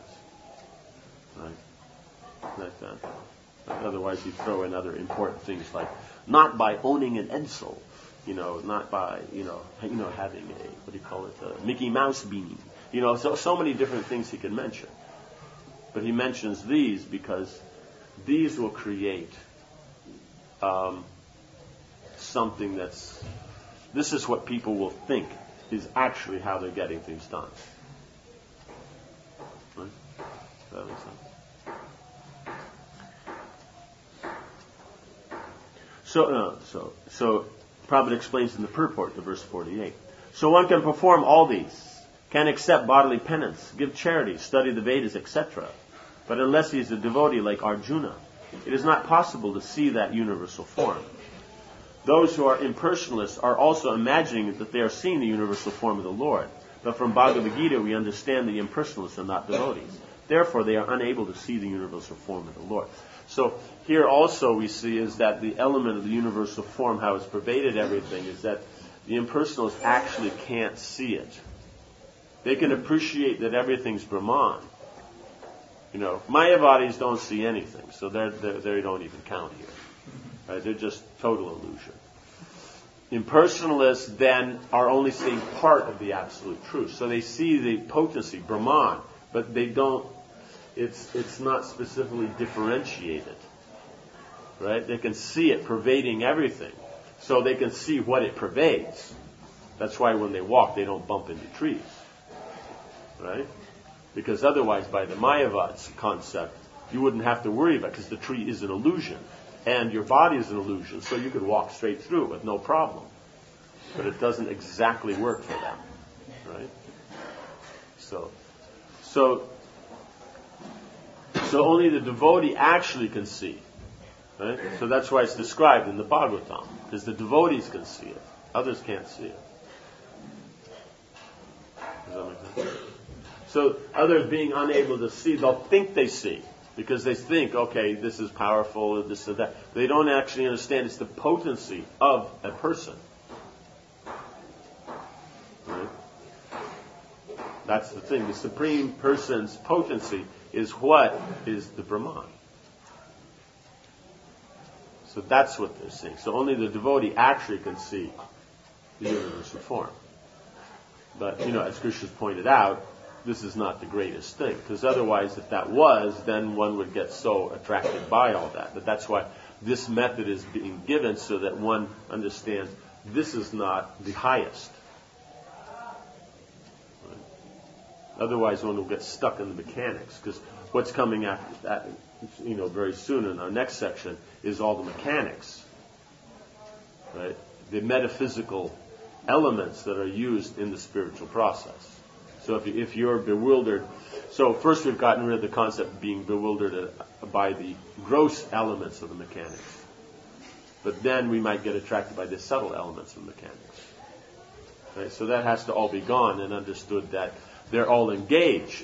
Right? Like that. Otherwise you throw in other important things like, not by owning an Edsel. You know, not by, you know, you know, having a, what do you call it, a Mickey Mouse beanie. You know, so, so many different things he can mention. But he mentions these because these will create um, something that's, this is what people will think is actually how they're getting things done. Right? Does that make sense? So, uh, so, so, Prabhupada explains in the purport to verse forty-eight. So one can perform all these, can accept bodily penance, give charity, study the Vedas, et cetera. But unless he is a devotee like Arjuna, it is not possible to see that universal form. Those who are impersonalists are also imagining that they are seeing the universal form of the Lord. But from Bhagavad Gita, we understand the impersonalists are not devotees. Therefore, they are unable to see the universal form of the Lord. So here also we see is that the element of the universal form, how it's pervaded everything, is that the impersonalists actually can't see it. They can appreciate that everything's Brahman. You know, Mayavadis don't see anything, so they're, they're, they don't even count here. Right? They're just total illusion. Impersonalists then are only seeing part of the absolute truth. So they see the potency, Brahman, but they don't, it's it's not specifically differentiated. Right? They can see it pervading everything. So they can see what it pervades. That's why when they walk, they don't bump into trees. Right? Because otherwise, by the Mayavad's concept, you wouldn't have to worry about it, because the tree is an illusion. And your body is an illusion, so you could walk straight through it with no problem. But it doesn't exactly work for them. Right? So, so, so only the devotee actually can see. Right? So that's why it's described in the Bhagavatam, because the devotees can see it. Others can't see it. Does that make sense? So others being unable to see, they'll think they see, because they think, okay, this is powerful, this and that. They don't actually understand it's the potency of a person. Right? That's the thing. The Supreme Person's potency is what is the Brahman. So that's what they're seeing. So only the devotee actually can see the universal form. But, you know, as Krishna's pointed out, this is not the greatest thing. Because otherwise, if that was, then one would get so attracted by all that. But that's why this method is being given, so that one understands this is not the highest. Right? Otherwise, one will get stuck in the mechanics. Because what's coming after that, you know, very soon in our next section, is all the mechanics. Right? The metaphysical elements that are used in the spiritual process. So if, you, if you're bewildered, so first we've gotten rid of the concept of being bewildered by the gross elements of the mechanics. But then we might get attracted by the subtle elements of mechanics. Right? So that has to all be gone, and understood that they're all engaged.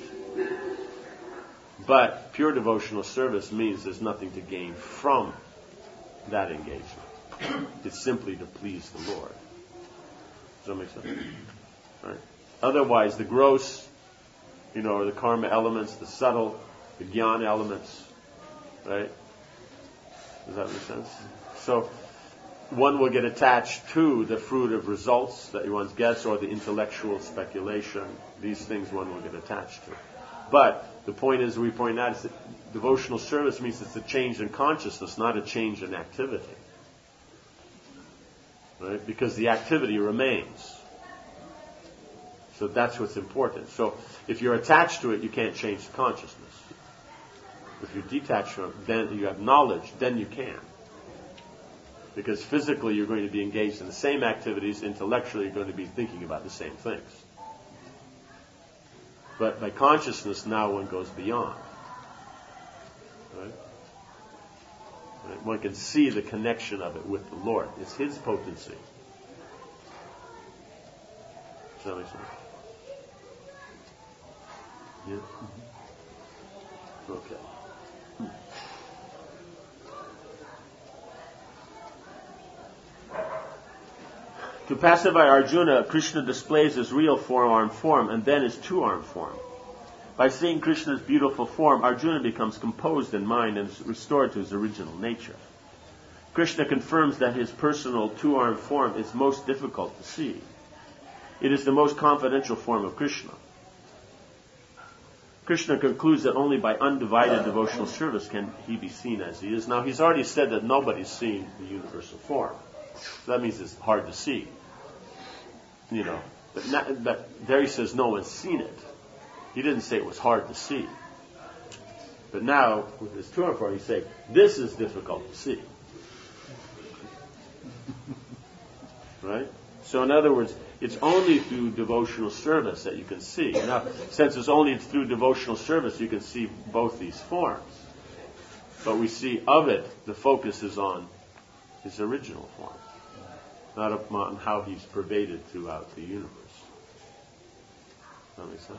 But pure devotional service means there's nothing to gain from that engagement. It's simply to please the Lord. Does that make sense? Right? Otherwise, the gross, you know, or the karma elements, the subtle, the jnana elements, right? Does that make sense? So, one will get attached to the fruit of results that one gets, or the intellectual speculation. These things one will get attached to. But the point is, we point out, is that devotional service means it's a change in consciousness, not a change in activity. Right? Because the activity remains. So that's what's important. So if you're attached to it, you can't change the consciousness. If you're detached from it, then you have knowledge, then you can. Because physically you're going to be engaged in the same activities, intellectually you're going to be thinking about the same things. But by consciousness, now one goes beyond. Right? Right? One can see the connection of it with the Lord. It's His potency. Does that make sense? Yeah. Mm-hmm. Okay. Hmm. To pacify Arjuna, Krishna displays his real four-armed form and then his two-armed form. By seeing Krishna's beautiful form, Arjuna becomes composed in mind and is restored to his original nature. Krishna confirms that his personal two-armed form is most difficult to see. It is the most confidential form of Krishna. Krishna concludes that only by undivided devotional service can he be seen as he is. Now, he's already said that nobody's seen the universal form. So that means it's hard to see. You know, but, not, but there he says no one's seen it. He didn't say it was hard to see. But now, with his two-armed form, he's saying this is difficult to see. Right? So in other words, it's only through devotional service that you can see. Now, since it's only through devotional service, you can see both these forms. But we see of it, the focus is on his original form, not upon how he's pervaded throughout the universe. Does that make sense?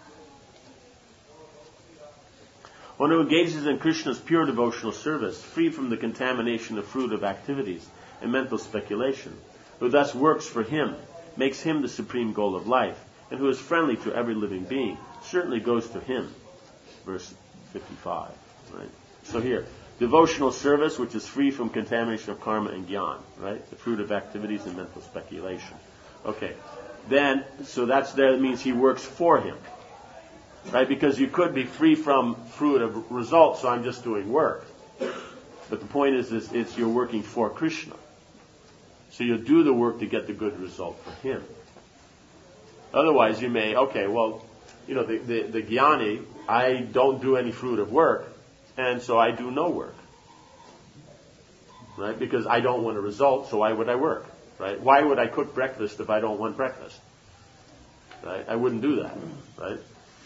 One who engages in Krishna's pure devotional service, free from the contamination of fruitive activities and mental speculation, who thus works for him, makes him the supreme goal of life, and who is friendly to every living being, certainly goes to him. Verse fifty-five. Right? So here, devotional service, which is free from contamination of karma and jnana, right? The fruit of activities and mental speculation. Okay. Then, so that's there, that means he works for him. Right? Because you could be free from fruit of results, so I'm just doing work. But the point is, is it's you're working for Krishna. So you'll do the work to get the good result for him. Otherwise, you may, okay, well, you know, the, the, the jnani, I don't do any fruit of work, and so I do no work. Right? Because I don't want a result, so why would I work? Right? Why would I cook breakfast if I don't want breakfast? Right? I wouldn't do that. Right?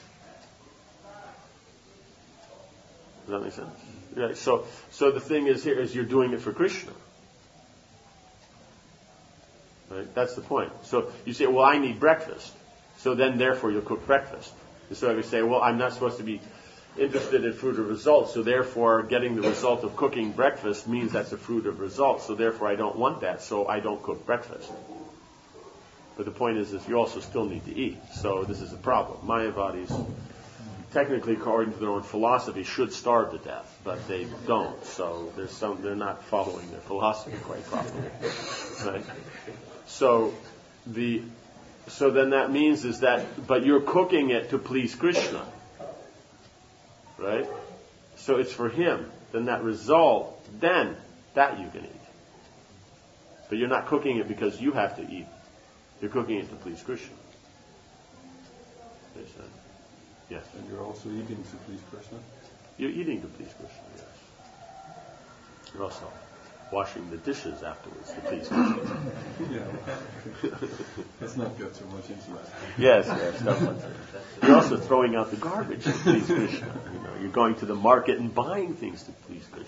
Does that make sense? Right. So, so the thing is here is you're doing it for Krishna. Right? That's the point. So you say, well, I need breakfast. So then, therefore, you'll cook breakfast. And so if you say, well, I'm not supposed to be interested in fruit of results, so therefore getting the result of cooking breakfast means that's a fruit of results, so therefore I don't want that, so I don't cook breakfast. But the point is, is you also still need to eat. So this is a problem. Mayavadis, technically, according to their own philosophy, should starve to death, but they don't. So there's some, they're not following their philosophy quite properly. Right? So the, so then that means is that, but you're cooking it to please Krishna. Right? So it's for him. Then that result, then that you can eat. But you're not cooking it because you have to eat. You're cooking it to please Krishna. Understand? Yes. And you're also eating to please Krishna? You're eating to please Krishna, yes. You're also washing the dishes afterwards to please Krishna. Yeah. Let's not get too much into that. Yes, yes, definitely. You're also throwing out the garbage to please Krishna. You know, you're going to the market and buying things to please Krishna.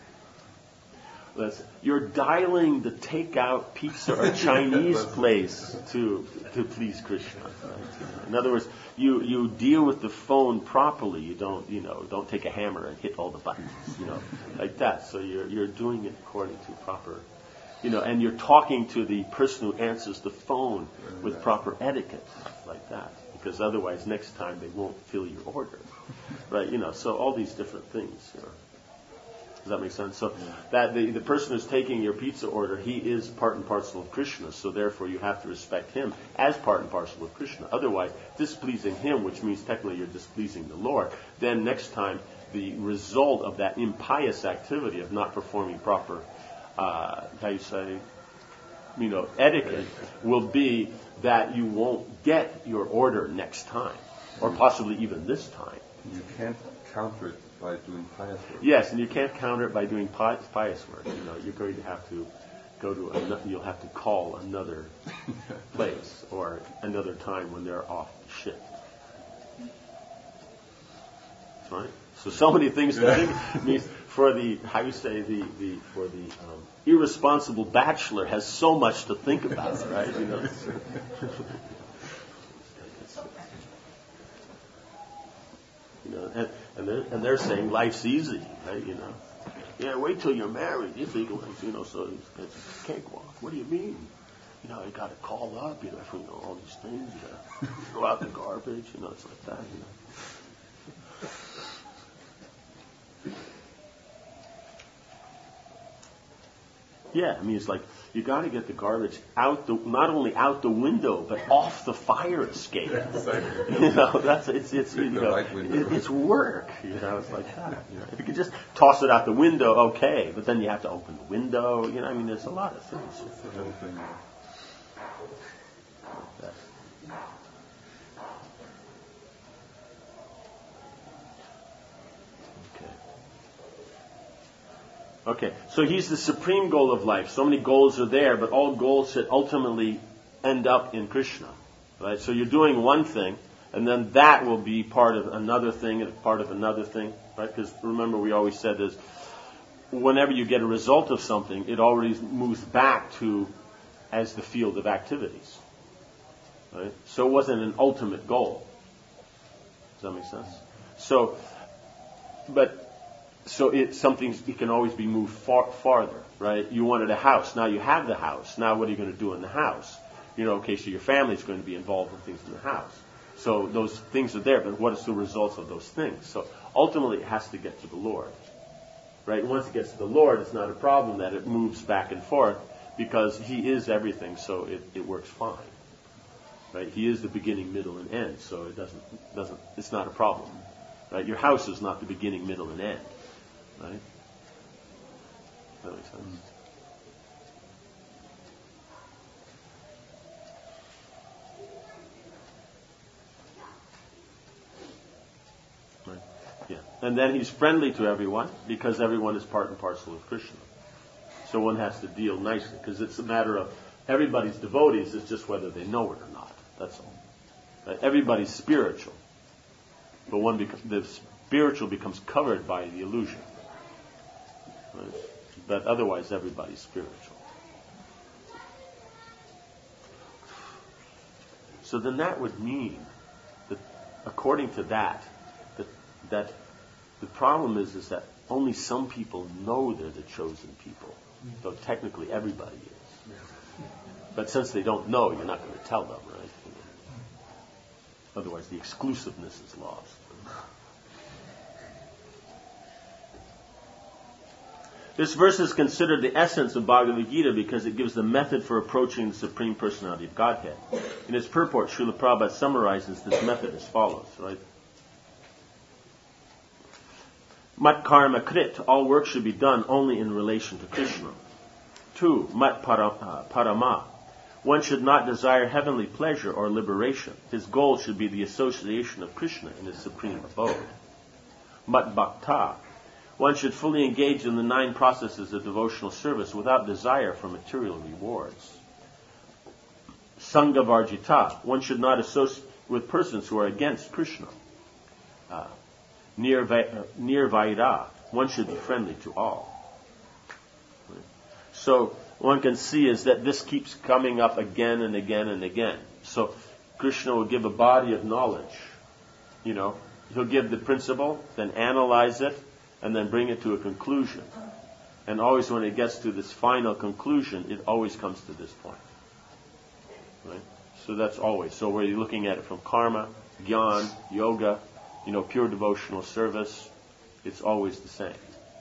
That's, you're dialing the takeout pizza or Chinese place to to please Krishna. Right? In other words, you, you deal with the phone properly. You don't you know don't take a hammer and hit all the buttons. You know, like that. So you're you're doing it according to proper, you know, and you're talking to the person who answers the phone with proper etiquette, like that. Because otherwise, next time they won't fill your order, right? You know, so all these different things. You know. Does that make sense? So that the, the person who's taking your pizza order, he is part and parcel of Krishna, so therefore you have to respect him as part and parcel of Krishna. Otherwise, displeasing him, which means technically you're displeasing the Lord, then next time the result of that impious activity of not performing proper, uh, how you say, you know, etiquette, will be that you won't get your order next time, or possibly even this time. You can't counter it by doing pious work. Yes, and you can't counter it by doing pious, pious work. You know, you're going to have to go to another. You'll have to call another place or another time when they're off shift. Right. So, so many things to think. Means for the how you say the, the for the um, irresponsible bachelor has so much to think about. Right. You know. You know, and, and they're and they're saying life's easy, right? You know, yeah. Wait till you're married. You think, you know, so it's, it's a cakewalk. What do you mean? You know, you got to call up. You know, for, you know, all these things. You got to throw out the garbage. You know, it's like that. You know. Yeah, I mean, it's like you got to get the garbage out the not only out the window but off the fire escape. You know, that's it's it's you know, it, it's work. You know, it's like that. You know, if you could just toss it out the window, okay, but then you have to open the window. You know, I mean, there's a lot of things. It's the whole thing. Okay, so he's the supreme goal of life. So many goals are there, but all goals should ultimately end up in Krishna. Right? So you're doing one thing, and then that will be part of another thing, and part of another thing. Right? Because remember, we always said is, whenever you get a result of something, it already moves back to as the field of activities. Right? So it wasn't an ultimate goal. Does that make sense? So, but so it something it can always be moved far, farther, right? You wanted a house, now you have the house. Now what are you going to do in the house? You know, okay, so your family's going to be involved in things in the house. So those things are there, but what is the results of those things? So ultimately, it has to get to the Lord, right? And once it gets to the Lord, it's not a problem that it moves back and forth because He is everything, so it, it works fine. Right? He is the beginning, middle, and end, so it doesn't doesn't it's not a problem. Right? Your house is not the beginning, middle, and end. Right? That makes sense. Right. Yeah. And then he's friendly to everyone because everyone is part and parcel of Krishna. So one has to deal nicely because it's a matter of everybody's devotees. It's just whether they know it or not. That's all. Right? Everybody's spiritual, but one beca- the spiritual becomes covered by the illusion. Right? But otherwise, everybody's spiritual. So then that would mean that, according to that, that that the problem is is that only some people know they're the chosen people, though technically everybody is. But since they don't know, you're not going to tell them, right? Otherwise, the exclusiveness is lost. This verse is considered the essence of Bhagavad Gita because it gives the method for approaching the Supreme Personality of Godhead. In its purport, Srila Prabhupada summarizes this method as follows, right? Mat karma krit, all work should be done only in relation to Krishna. Two, mat parama, one should not desire heavenly pleasure or liberation. His goal should be the association of Krishna in his supreme abode. Mat bhakta, one should fully engage in the nine processes of devotional service without desire for material rewards. Sangha varjita, one should not associate with persons who are against Krishna. Uh, Nirvaira, one should be friendly to all. So one can see is that this keeps coming up again and again and again. So Krishna will give a body of knowledge. You know, he'll give the principle, then analyze it, and then bring it to a conclusion. And always when it gets to this final conclusion, it always comes to this point. Right? So that's always. So where you're looking at it from karma, jnana, yoga, you know, pure devotional service, it's always the same.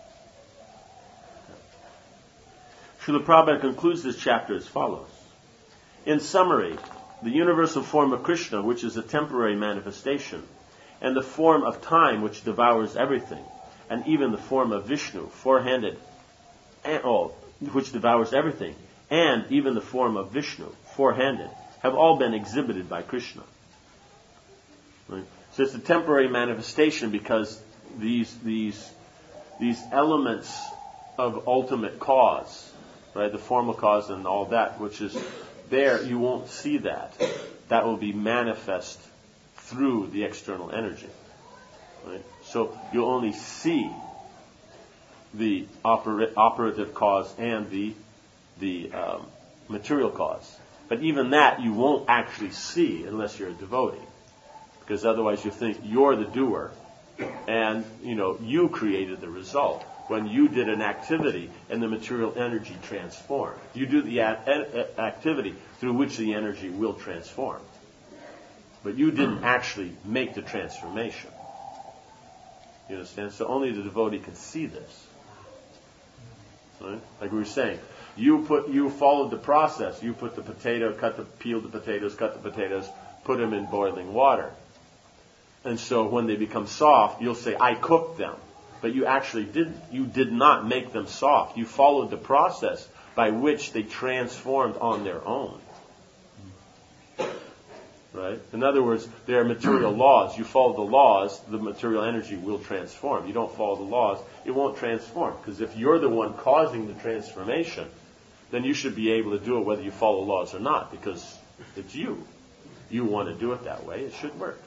Srila Prabhupada concludes this chapter as follows. In summary, the universal form of Krishna, which is a temporary manifestation, and the form of time which devours everything, and even the form of Vishnu, four-handed, and, oh, which devours everything, and even the form of Vishnu, four-handed, have all been exhibited by Krishna. Right? So it's a temporary manifestation because these these these elements of ultimate cause, right, the formal cause and all that, which is there, you won't see that. That will be manifest through the external energy. Right? So you'll only see the opera- operative cause and the the um, material cause. But even that you won't actually see unless you're a devotee. Because otherwise you think you're the doer and, you know, you created the result. When you did an activity and the material energy transformed. You do the a- a- activity through which the energy will transform. But you didn't actually make the transformation. You understand? So only the devotee can see this. Right? Like we were saying, you put, you followed the process. You put the potato, cut the, peeled the potatoes, cut the potatoes, put them in boiling water. And so when they become soft, you'll say, I cooked them. But you actually didn't. You did not make them soft. You followed the process by which they transformed on their own. Right? Right? In other words, there are material laws. You follow the laws, the material energy will transform. You don't follow the laws, it won't transform. Because if you're the one causing the transformation, then you should be able to do it whether you follow laws or not, because it's you. You want to do it that way, it should work.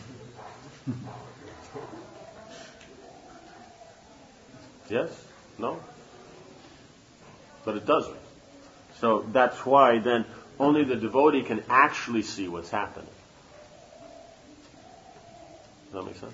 Yes? No? But it doesn't. So that's why then only the devotee can actually see what's happening. Does that make sense?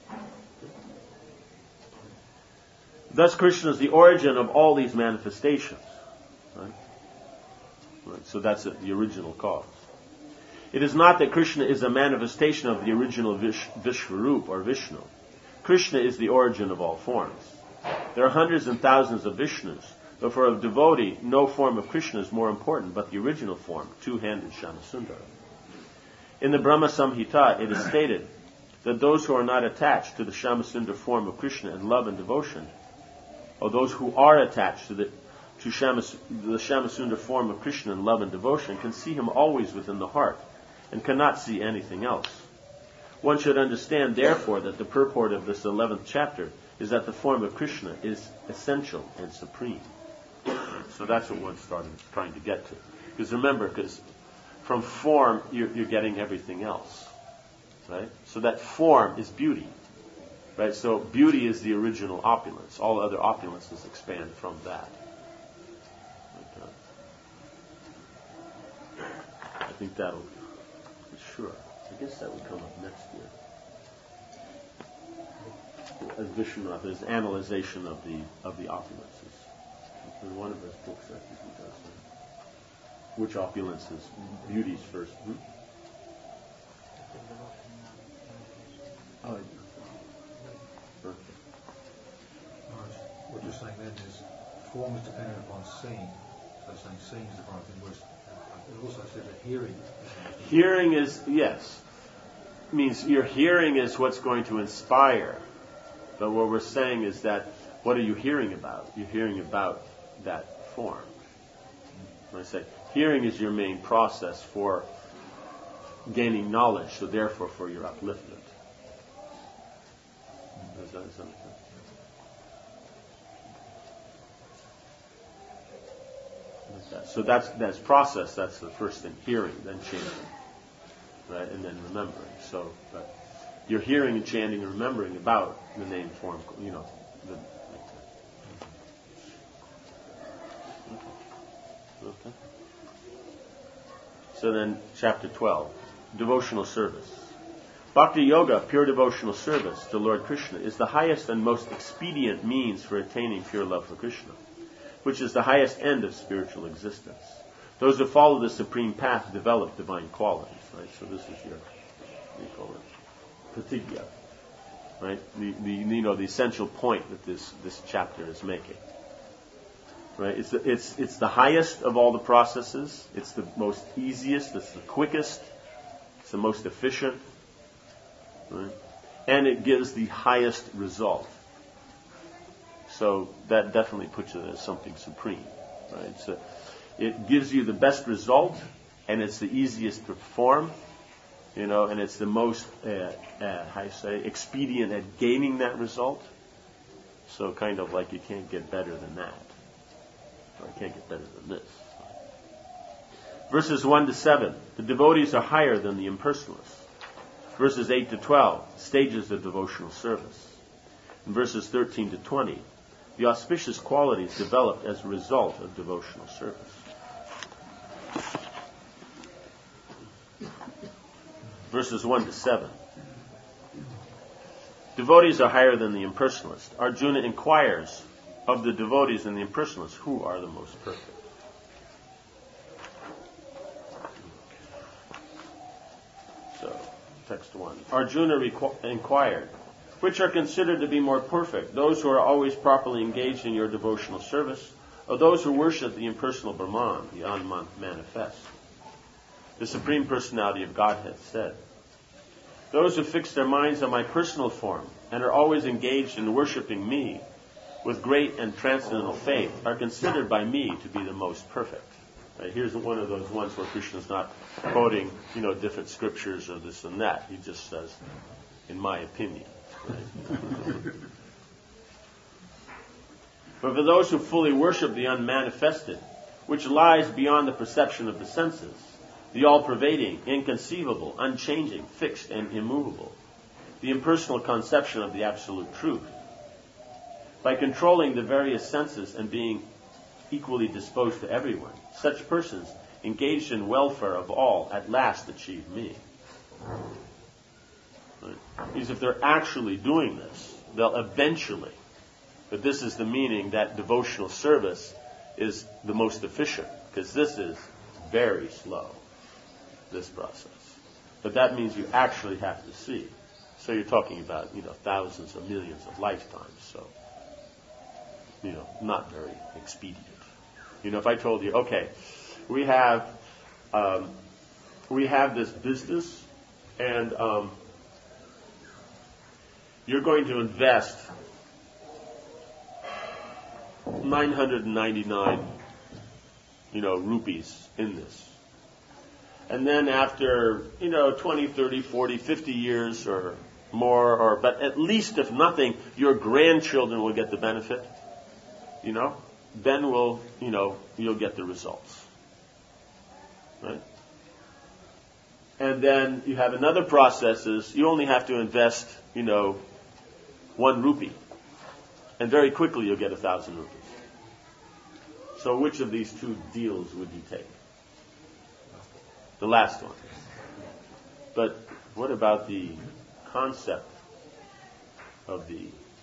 Thus Krishna is the origin of all these manifestations. Right? Right. So that's it, the original cause. It is not that Krishna is a manifestation of the original Vish, Vishvarup or Vishnu. Krishna is the origin of all forms. There are hundreds and thousands of Vishnus, but for a devotee, no form of Krishna is more important but the original form, two-handed Shyamasundara. In the Brahma Samhita, it is stated that those who are not attached to the Shyamasundara form of Krishna in love and devotion, or those who are attached to the to Shyamas, the Shyamasundara form of Krishna in love and devotion, can see him always within the heart and cannot see anything else. One should understand, therefore, that the purport of this eleventh chapter is that the form of Krishna is essential and supreme. So that's what one's starting, trying to get to. Because remember, because from form, you're, you're getting everything else. Right? So that form is beauty. Right? So beauty is the original opulence. All other opulences expand from that. Okay. I think that'll, sure. I guess that would come up next year. As Vishwanath, there's analyzation of the of the opulences. In one of his books, I think he does that. Which opulences? Beauties first. Hmm? Oh, yeah. Okay. What you're saying then is form is dependent upon seeing. So saying seeing is the right thing. Whereas it also says that hearing. Hearing is, yes. Means your hearing is what's going to inspire. But what we're saying is that, what are you hearing about? You're hearing about that form. When I say, hearing is your main process for gaining knowledge, so therefore for your upliftment. Does that, does that make sense? Like that. So that's that's process. That's the first thing. Hearing, then chanting, right, and then remembering. So, but you're hearing and chanting and remembering about the name, form, you know. The, okay. Okay. So then, chapter twelve, devotional service. Bhakti Yoga, pure devotional service to Lord Krishna, is the highest and most expedient means for attaining pure love for Krishna, which is the highest end of spiritual existence. Those who follow the supreme path develop divine qualities, right? So this is your, what do you call it? Pratigya, right? The, the, you know, the essential point that this, this chapter is making. Right? It's the, it's, it's the highest of all the processes. It's the most easiest. It's the quickest. It's the most efficient. Right? And it gives the highest result. So that definitely puts it as something supreme. Right? So it gives you the best result, and it's the easiest to perform, you know, and it's the most, uh, uh, how you say, expedient at gaining that result. So kind of like you can't get better than that. Or I can't get better than this. Verses one to seven, the devotees are higher than the impersonalists. Verses eight to twelve, stages of devotional service. In verses thirteen to twenty, the auspicious qualities developed as a result of devotional service. Verses one to seven. Devotees are higher than the impersonalists. Arjuna inquires of the devotees and the impersonalists, who are the most perfect? So, text one. Arjuna requ- inquired, which are considered to be more perfect, those who are always properly engaged in your devotional service, or those who worship the impersonal Brahman, the unmanifest? The Supreme Personality of Godhead said, those who fix their minds on my personal form and are always engaged in worshipping me with great and transcendental faith are considered by me to be the most perfect. Right? Here's one of those ones where Krishna's not quoting, you know, different scriptures or this and that. He just says, in my opinion. Right? But for those who fully worship the unmanifested, which lies beyond the perception of the senses, the all-pervading, inconceivable, unchanging, fixed, and immovable, the impersonal conception of the absolute truth, by controlling the various senses and being equally disposed to everyone, such persons, engaged in welfare of all, at last achieve me. Right? Because if they're actually doing this, they'll eventually, but this is the meaning that devotional service is the most efficient, because this is very slow, this process. But that means you actually have to see. So you're talking about, you know, thousands or millions of lifetimes, so, you know, not very expedient. You know, if I told you, okay, we have, um, we have this business, and um, you're going to invest nine hundred ninety-nine, you know, rupees in this. And then after, you know, twenty, thirty, forty, fifty years or more, or but at least if nothing, your grandchildren will get the benefit, you know, then we'll, you know, you'll get the results. Right? And then you have another process is you only have to invest, you know, one rupee. And very quickly you'll get a thousand rupees. So which of these two deals would you take? The last one. But what about the concept of the,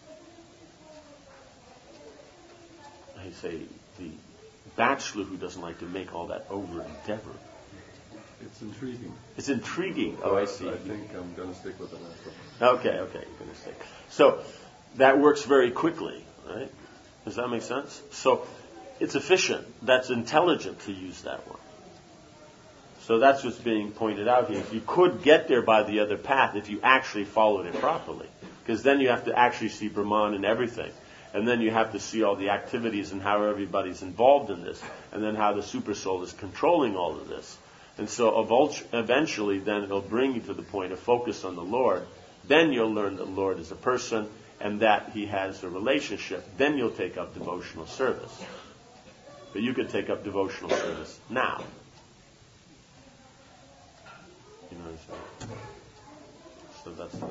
I say, the bachelor who doesn't like to make all that over endeavor? It's intriguing. It's intriguing. Oh, I see. I think I'm going to stick with the last one. Okay, okay, you're going to stick. So that works very quickly, right? Does that make sense? So it's efficient. That's intelligent to use that one. So that's what's being pointed out here. You could get there by the other path if you actually followed it properly. Because then you have to actually see Brahman and everything. And then you have to see all the activities and how everybody's involved in this. And then how the Supersoul is controlling all of this. And so eventually then it'll bring you to the point of focus on the Lord. Then you'll learn that the Lord is a person and that He has a relationship. Then you'll take up devotional service. But you could take up devotional service now. You know what I'm saying? So that's it.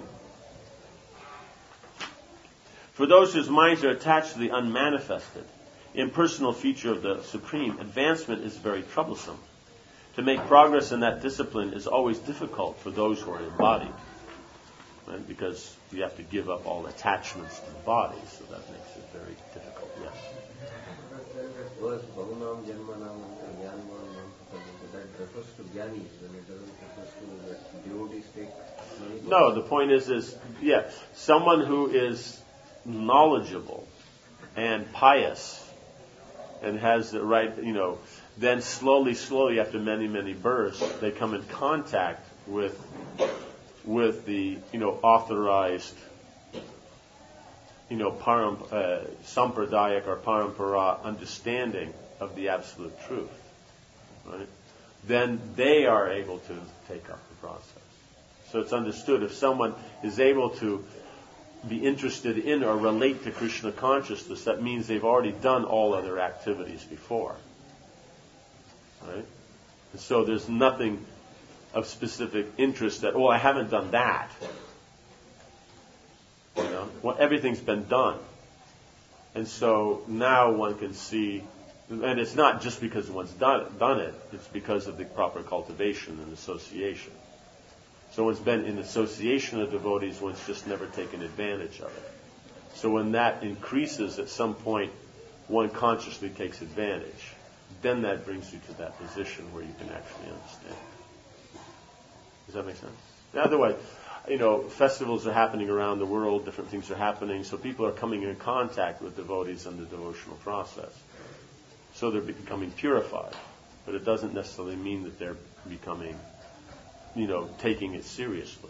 For those whose minds are attached to the unmanifested, impersonal feature of the Supreme, advancement is very troublesome. To make progress in that discipline is always difficult for those who are embodied, right? Because you have to give up all attachments to the body, so that makes it very difficult. Yes. Was Bhavanam Janmanam that refers to Jnanis, and it doesn't refer to the devotee state? No, the point is, is yeah, someone who is knowledgeable and pious and has the right, you know, then slowly, slowly, after many, many births, they come in contact with with the, you know, authorized, you know, param, uh, sampradayak or parampara understanding of the absolute truth, right? Then they are able to take up the process. So it's understood if someone is able to be interested in or relate to Krishna consciousness, that means they've already done all other activities before. Right? And so there's nothing of specific interest that, oh, I haven't done that. You know, well, everything's been done. And so now one can see, and it's not just because one's done, done it, it's because of the proper cultivation and association. So one's been in association of devotees, one's just never taken advantage of it. So when that increases, at some point, one consciously takes advantage. Then that brings you to that position where you can actually understand. Does that make sense? Otherwise, you know, festivals are happening around the world, different things are happening, so people are coming in contact with devotees in the devotional process. So they're becoming purified. But it doesn't necessarily mean that they're becoming, you know, taking it seriously.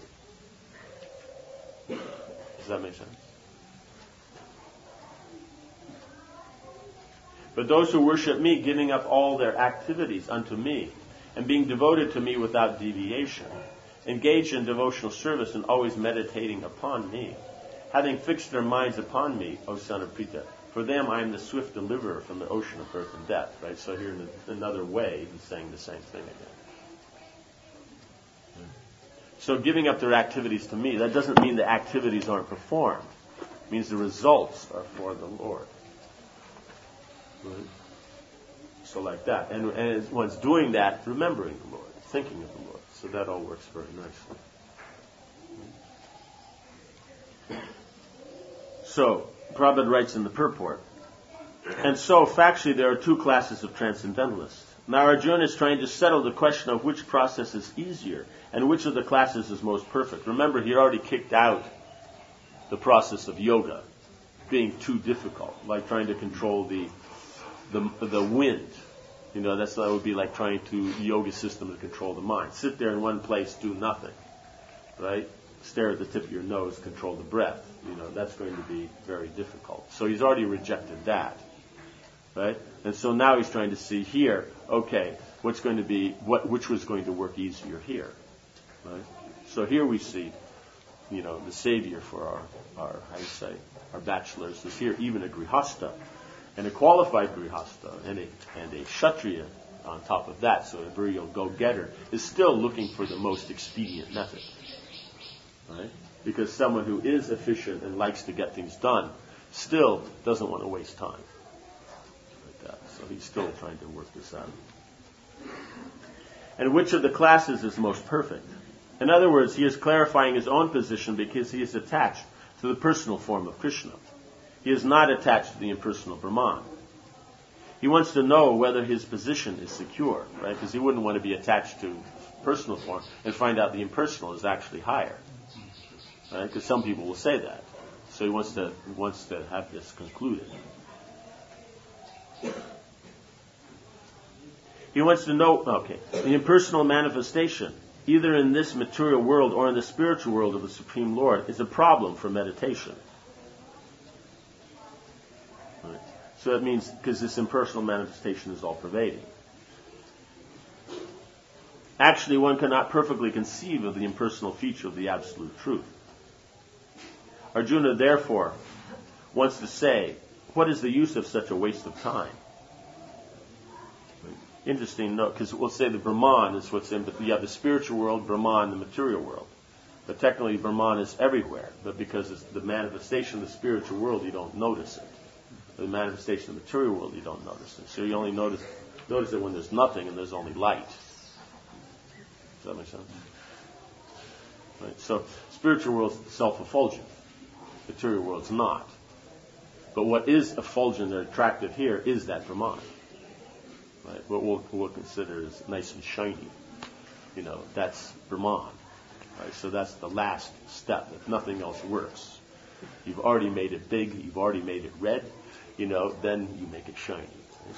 Does that make sense? But those who worship me, giving up all their activities unto me, and being devoted to me without deviation, engaged in devotional service and always meditating upon me, having fixed their minds upon me, O son of Pritha, for them I am the swift deliverer from the ocean of birth and death. Right? So here in another way, he's saying the same thing again. So giving up their activities to me, that doesn't mean the activities aren't performed. It means the results are for the Lord. Right? So like that. And, and one's doing that, remembering the Lord, thinking of the Lord. So that all works very nicely. So, Prabhupada writes in the purport, and so factually there are two classes of transcendentalists. Now Arjuna is trying to settle the question of which process is easier and which of the classes is most perfect. Remember, he already kicked out the process of yoga being too difficult, like trying to control the the, the wind. You know, that's that would be like trying to yoga system to control the mind. Sit there in one place, do nothing, right? Stare at the tip of your nose, control the breath. You know, that's going to be very difficult. So he's already rejected that, right? And so now he's trying to see here, okay, what's going to be, what, which was going to work easier here, right? So here we see, you know, the savior for our, our how do you say, our bachelors is here, even a grihasta, and a qualified grihasta, and a, and a kshatriya on top of that, so a real go-getter, is still looking for the most expedient method, right? Because someone who is efficient and likes to get things done still doesn't want to waste time. Like that. So he's still trying to work this out. And which of the classes is most perfect? In other words, he is clarifying his own position because he is attached to the personal form of Krishna. He is not attached to the impersonal Brahman. He wants to know whether his position is secure, right? Because he wouldn't want to be attached to personal form and find out the impersonal is actually higher. Right? Because some people will say that. So he wants to he wants to have this concluded. He wants to know, okay, the impersonal manifestation, either in this material world or in the spiritual world of the Supreme Lord, is a problem for meditation. Right? So that means, because this impersonal manifestation is all-pervading. Actually, one cannot perfectly conceive of the impersonal feature of the absolute truth. Arjuna, therefore, wants to say, what is the use of such a waste of time? Interesting note, because we'll say the Brahman is what's in, but you have the spiritual world, Brahman, the material world. But technically, Brahman is everywhere, but because it's the manifestation of the spiritual world, you don't notice it. The manifestation of the material world, you don't notice it. So you only notice notice it when there's nothing and there's only light. Does that make sense? Right. So spiritual world is self-effulgent. Material world's not. But what is effulgent and attractive here is that Brahman. Right? What we'll, we'll consider is nice and shiny. You know, that's Brahman. Right? So that's the last step. If nothing else works, you've already made it big, you've already made it red, you know, then you make it shiny.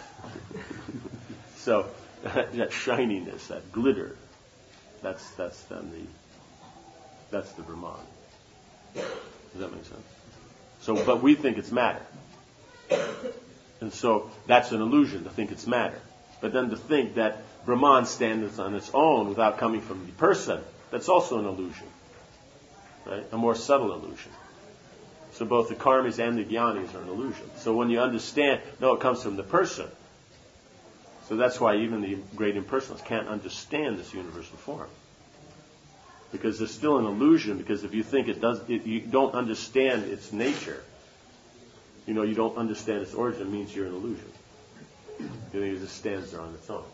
So that shininess, that glitter, that's that's then the that's the Brahman. Does that make sense? So, but we think it's matter. And so that's an illusion to think it's matter. But then to think that Brahman stands on its own without coming from the person, that's also an illusion. Right? A more subtle illusion. So both the karmis and the jnanis are an illusion. So when you understand, no, it comes from the person. So that's why even the great impersonalists can't understand this universal form. Because there's still an illusion, because if you think it does, it, you don't understand its nature, you know, you don't understand its origin, it means you're an illusion. You think it just stands there on its own.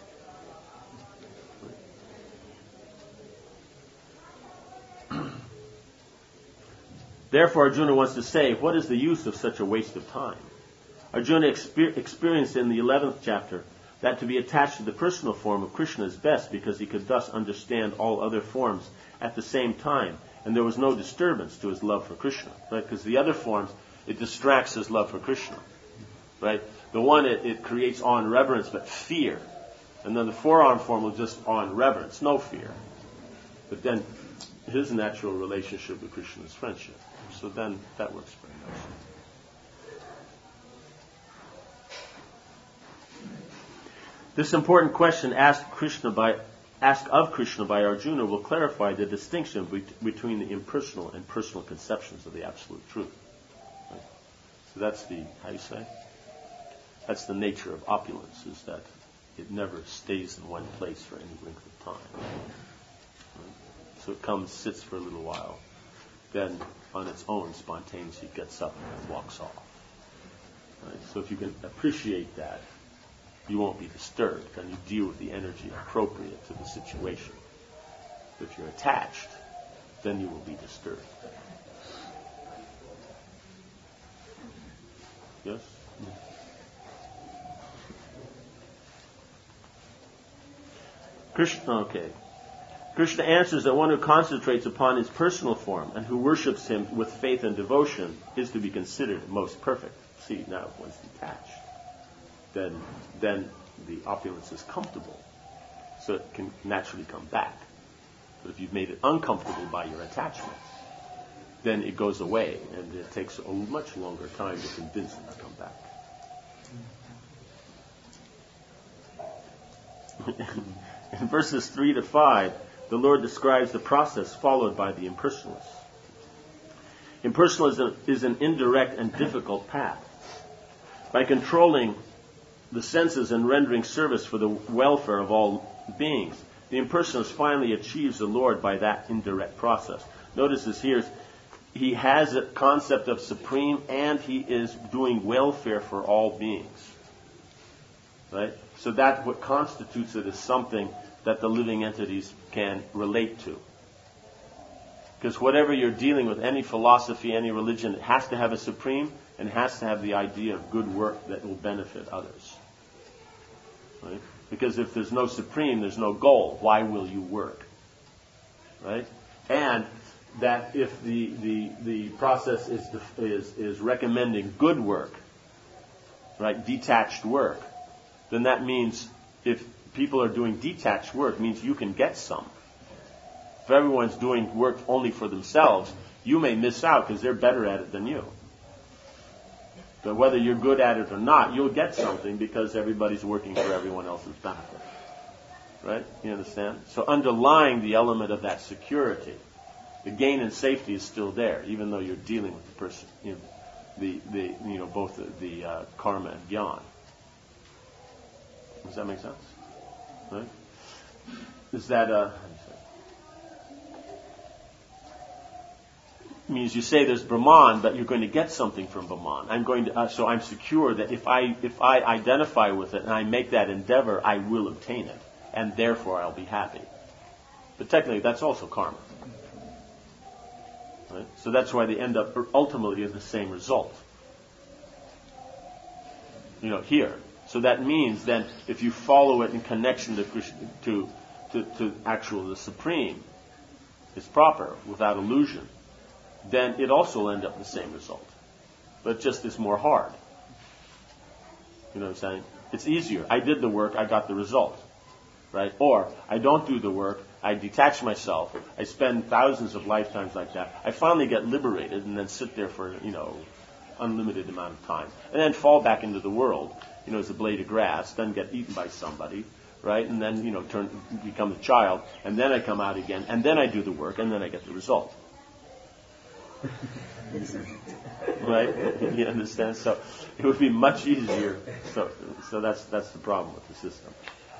Therefore, Arjuna wants to say, what is the use of such a waste of time? Arjuna exper- experienced in the eleventh chapter that to be attached to the personal form of Krishna is best because he could thus understand all other forms at the same time, and there was no disturbance to his love for Krishna, right? Because the other forms, it distracts his love for Krishna, right? The one, it, it creates awe and reverence, but fear. And then the four-arm form will just awe and reverence, no fear. But then his natural relationship with Krishna is friendship. So then that works very nicely. This important question asked Krishna by asked of Krishna by Arjuna will clarify the distinction be- between the impersonal and personal conceptions of the absolute truth. Right? So that's the, how you say? That's the nature of opulence, is that it never stays in one place for any length of time. Right? So it comes, sits for a little while, then on its own spontaneously gets up and walks off. Right? So if you can appreciate that, you won't be disturbed, and you deal with the energy appropriate to the situation. If you're attached, then you will be disturbed. Yes? Krishna, okay. Krishna answers that one who concentrates upon his personal form and who worships him with faith and devotion is to be considered most perfect. See, now if one's detached, then then the opulence is comfortable, so it can naturally come back. But if you've made it uncomfortable by your attachment, then it goes away, and it takes a much longer time to convince it to come back. In verses three to five, the Lord describes the process followed by the impersonalists. Impersonalism is an indirect and difficult path. By controlling the senses and rendering service for the welfare of all beings, the impersonalist finally achieves the Lord by that indirect process. Notice this here, he has a concept of supreme, and he is doing welfare for all beings. Right? So that what constitutes it is something that the living entities can relate to. Because whatever you're dealing with, any philosophy, any religion, it has to have a supreme, and it has to have the idea of good work that will benefit others. Right? Because if there's no supreme, there's no goal. Why will you work? Right? And that if the the, the process is, is is recommending good work, right, detached work, then that means if people are doing detached work, means you can get some. If everyone's doing work only for themselves, you may miss out because they're better at it than you. But whether you're good at it or not, you'll get something because everybody's working for everyone else's benefit. Right? You understand? So underlying the element of that security, the gain and safety is still there, even though you're dealing with the person, you know, the the you know both the, the uh, karma and jnana. Does that make sense? Right? Is that uh? Means you say there's Brahman, but you're going to get something from Brahman. I'm going to, uh, so I'm secure that if I if I identify with it and I make that endeavor, I will obtain it, and therefore I'll be happy. But technically, that's also karma. Right? So that's why they end up ultimately in the same result. You know, here. So that means then, if you follow it in connection to to to, to actual the supreme, is proper without illusion, then it also will end up the same result. But just is more hard. You know what I'm saying? It's easier. I did the work, I got the result. Right? Or, I don't do the work, I detach myself, I spend thousands of lifetimes like that, I finally get liberated and then sit there for, you know, unlimited amount of time. And then fall back into the world, you know, as a blade of grass, then get eaten by somebody, right? And then, you know, turn, become a child, and then I come out again, and then I do the work, and then I get the result. Right? You understand? So it would be much easier. So, so that's that's the problem with the system.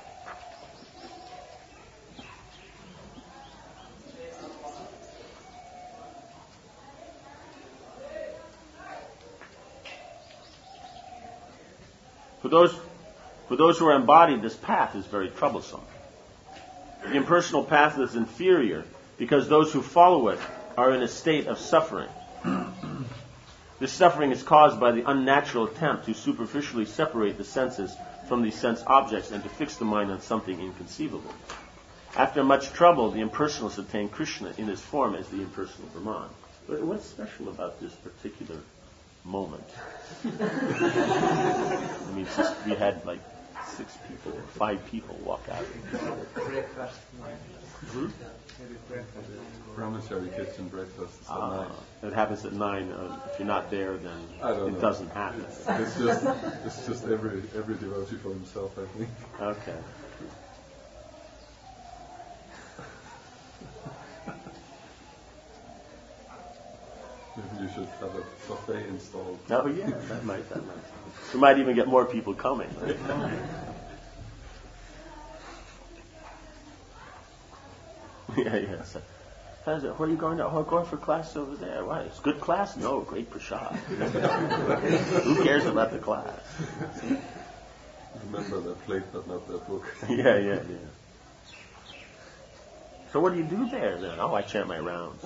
For those for those who are embodied, this path is very troublesome. The impersonal path is inferior because those who follow it are in a state of suffering. This suffering is caused by the unnatural attempt to superficially separate the senses from these sense objects and to fix the mind on something inconceivable. After much trouble, the impersonalists attain Krishna in his form as the impersonal Brahman. But what's special about this particular moment? I mean, just, we had like six people or five people walk out. Breakfast. Hmm? maybe breakfast. Brahmachari kitchen breakfast is at Uh, nine. it happens at nine. Uh, if you're not there, then I don't it know. doesn't happen. It's just it's just every every devotee for himself, I think. Okay. Maybe you should have a buffet installed. Oh yeah, that might that might. We might even get more people coming. Right? yeah, yeah. So, how's it? Where are you going to? Oh, I'm going for class over there. Why? It's good class? No, great prashad. Who cares about the class? Remember their plate, but not their book. yeah, yeah, yeah. So what do you do there then? Oh, I chant my rounds.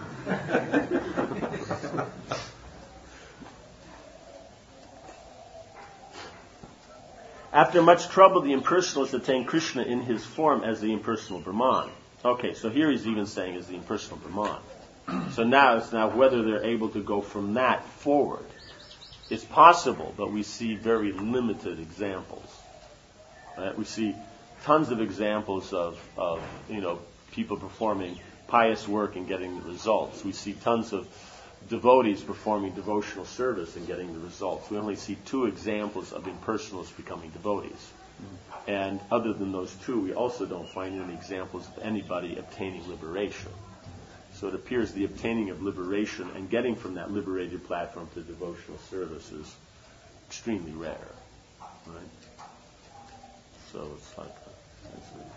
After much trouble, the impersonalists attain Krishna in his form as the impersonal Brahman. Okay, so here he's even saying as the impersonal Brahman. So now it's now whether they're able to go from that forward. It's possible, but we see very limited examples. Right? We see tons of examples of, of, you know, people performing pious work and getting the results. We see tons of devotees performing devotional service and getting the results. We only see two examples of impersonalists becoming devotees. Mm-hmm. And other than those two, we also don't find any examples of anybody obtaining liberation. So it appears the obtaining of liberation and getting from that liberated platform to devotional service is extremely rare. Right? So it's like a, it's a,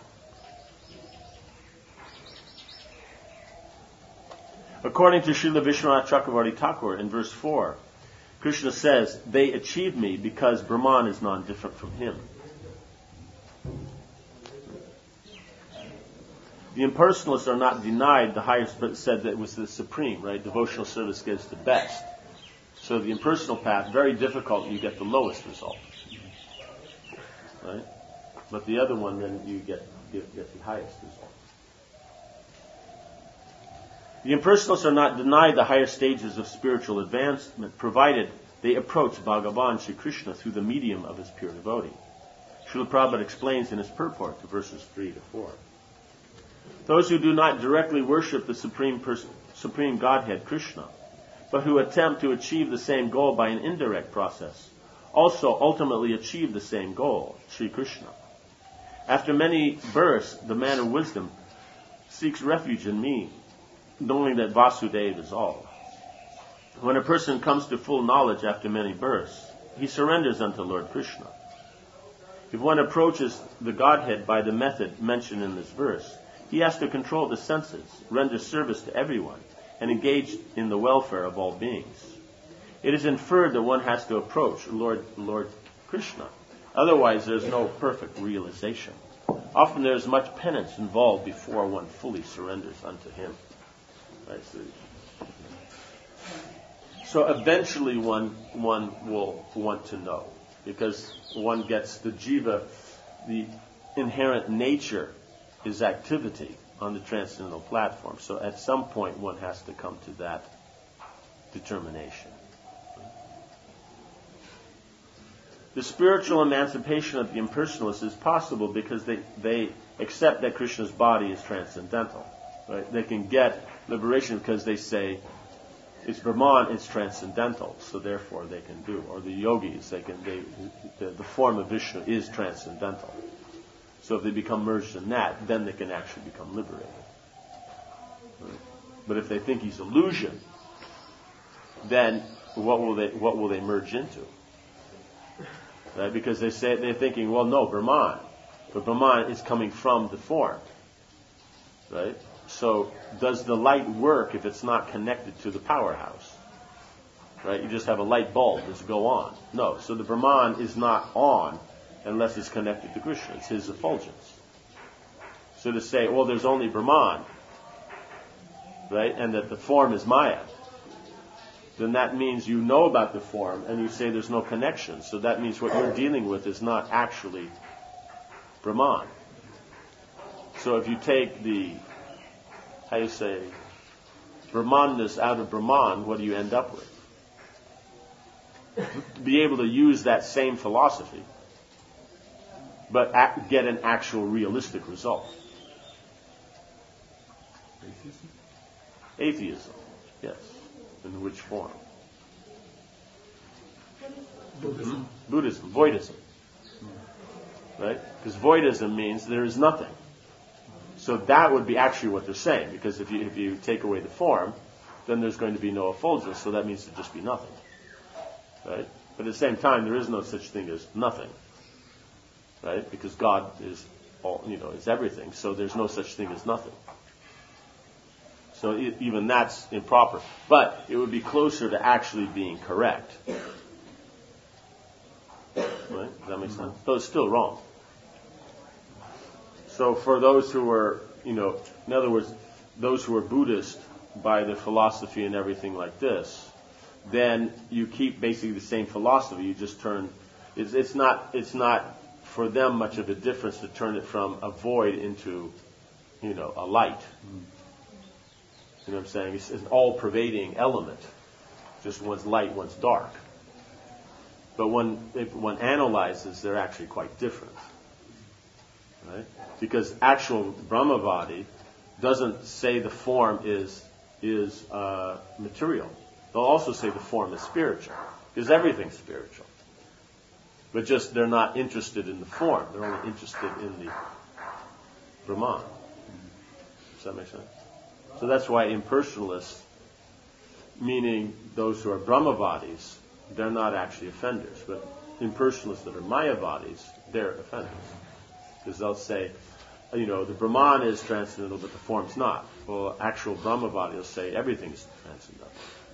according to Srila Vishwanath Chakravarti Thakur in verse four, Krishna says, they achieve me because Brahman is non-different from him. The impersonalists are not denied the highest, but said that it was the supreme, right? Devotional service gives the best. So the impersonal path, very difficult, you get the lowest result. Right? But the other one, then you get, get, get the highest result. The impersonalists are not denied the higher stages of spiritual advancement, provided they approach Bhagavan Sri Krishna through the medium of his pure devotee. Srila Prabhupada explains in his purport to verses three to four. Those who do not directly worship the Supreme, Pers- Supreme Godhead, Krishna, but who attempt to achieve the same goal by an indirect process, also ultimately achieve the same goal, Sri Krishna. After many births, the man of wisdom seeks refuge in me, knowing that Vasudeva is all. When a person comes to full knowledge after many births, he surrenders unto Lord Krishna. If one approaches the Godhead by the method mentioned in this verse, he has to control the senses, render service to everyone, and engage in the welfare of all beings. It is inferred that one has to approach Lord, Lord Krishna. Otherwise, there is no perfect realization. Often there is much penance involved before one fully surrenders unto him. Right, so, so eventually one one will want to know, because one gets the jiva, the inherent nature is activity on the transcendental platform. So at some point one has to come to that determination. The spiritual emancipation of the impersonalists is possible because they, they accept that Krishna's body is transcendental. Right? They can get liberation because they say it's Brahman, it's transcendental, so therefore they can do. Or the yogis, they can. They, the, the form of Vishnu is transcendental. So if they become merged in that, then they can actually become liberated. Right? But if they think he's illusion, then what will they what will they merge into? Right? Because they say they're thinking, well, no, Brahman, but Brahman is coming from the form. Right? So does the light work if it's not connected to the powerhouse? Right? You just have a light bulb, just go on. No. So the Brahman is not on unless it's connected to Krishna. It's his effulgence. So to say, well, there's only Brahman, right, and that the form is Maya, then that means you know about the form and you say there's no connection. So that means what you're dealing with is not actually Brahman. So if you take the, how you say, Brahmanness out of Brahman, what do you end up with? Be able to use that same philosophy, but act, get an actual realistic result. atheism? Atheism, yes. In which form? Buddhism. Hmm? Buddhism, voidism. Right? Because voidism means there is nothing. So that would be actually what they're saying, because if you if you take away the form, then there's going to be no effulgence, so that means to just be nothing. Right? But at the same time, there is no such thing as nothing. Right? Because God is all, you know, is everything, so there's no such thing as nothing. So e- even that's improper. But it would be closer to actually being correct. Right? Does that make sense? So it's still wrong. So for those who are, you know, in other words, those who are Buddhist by their philosophy and everything like this, then you keep basically the same philosophy. You just turn, it's, it's not, it's not for them much of a difference to turn it from a void into, you know, a light. You know what I'm saying? It's an all-pervading element. Just one's light, one's dark. But when if one analyzes, they're actually quite different. Right? Because actual Brahmavadi doesn't say the form is is uh, material. They'll also say the form is spiritual, because everything's spiritual. But just they're not interested in the form; they're only interested in the Brahman. Does that make sense? So that's why impersonalists, meaning those who are Brahmavadis, they're not actually offenders. But impersonalists that are Mayavadis, they're offenders. Because they'll say, you know, the Brahman is transcendental, but the form's not. Well, actual Brahmavadi will say everything's transcendental.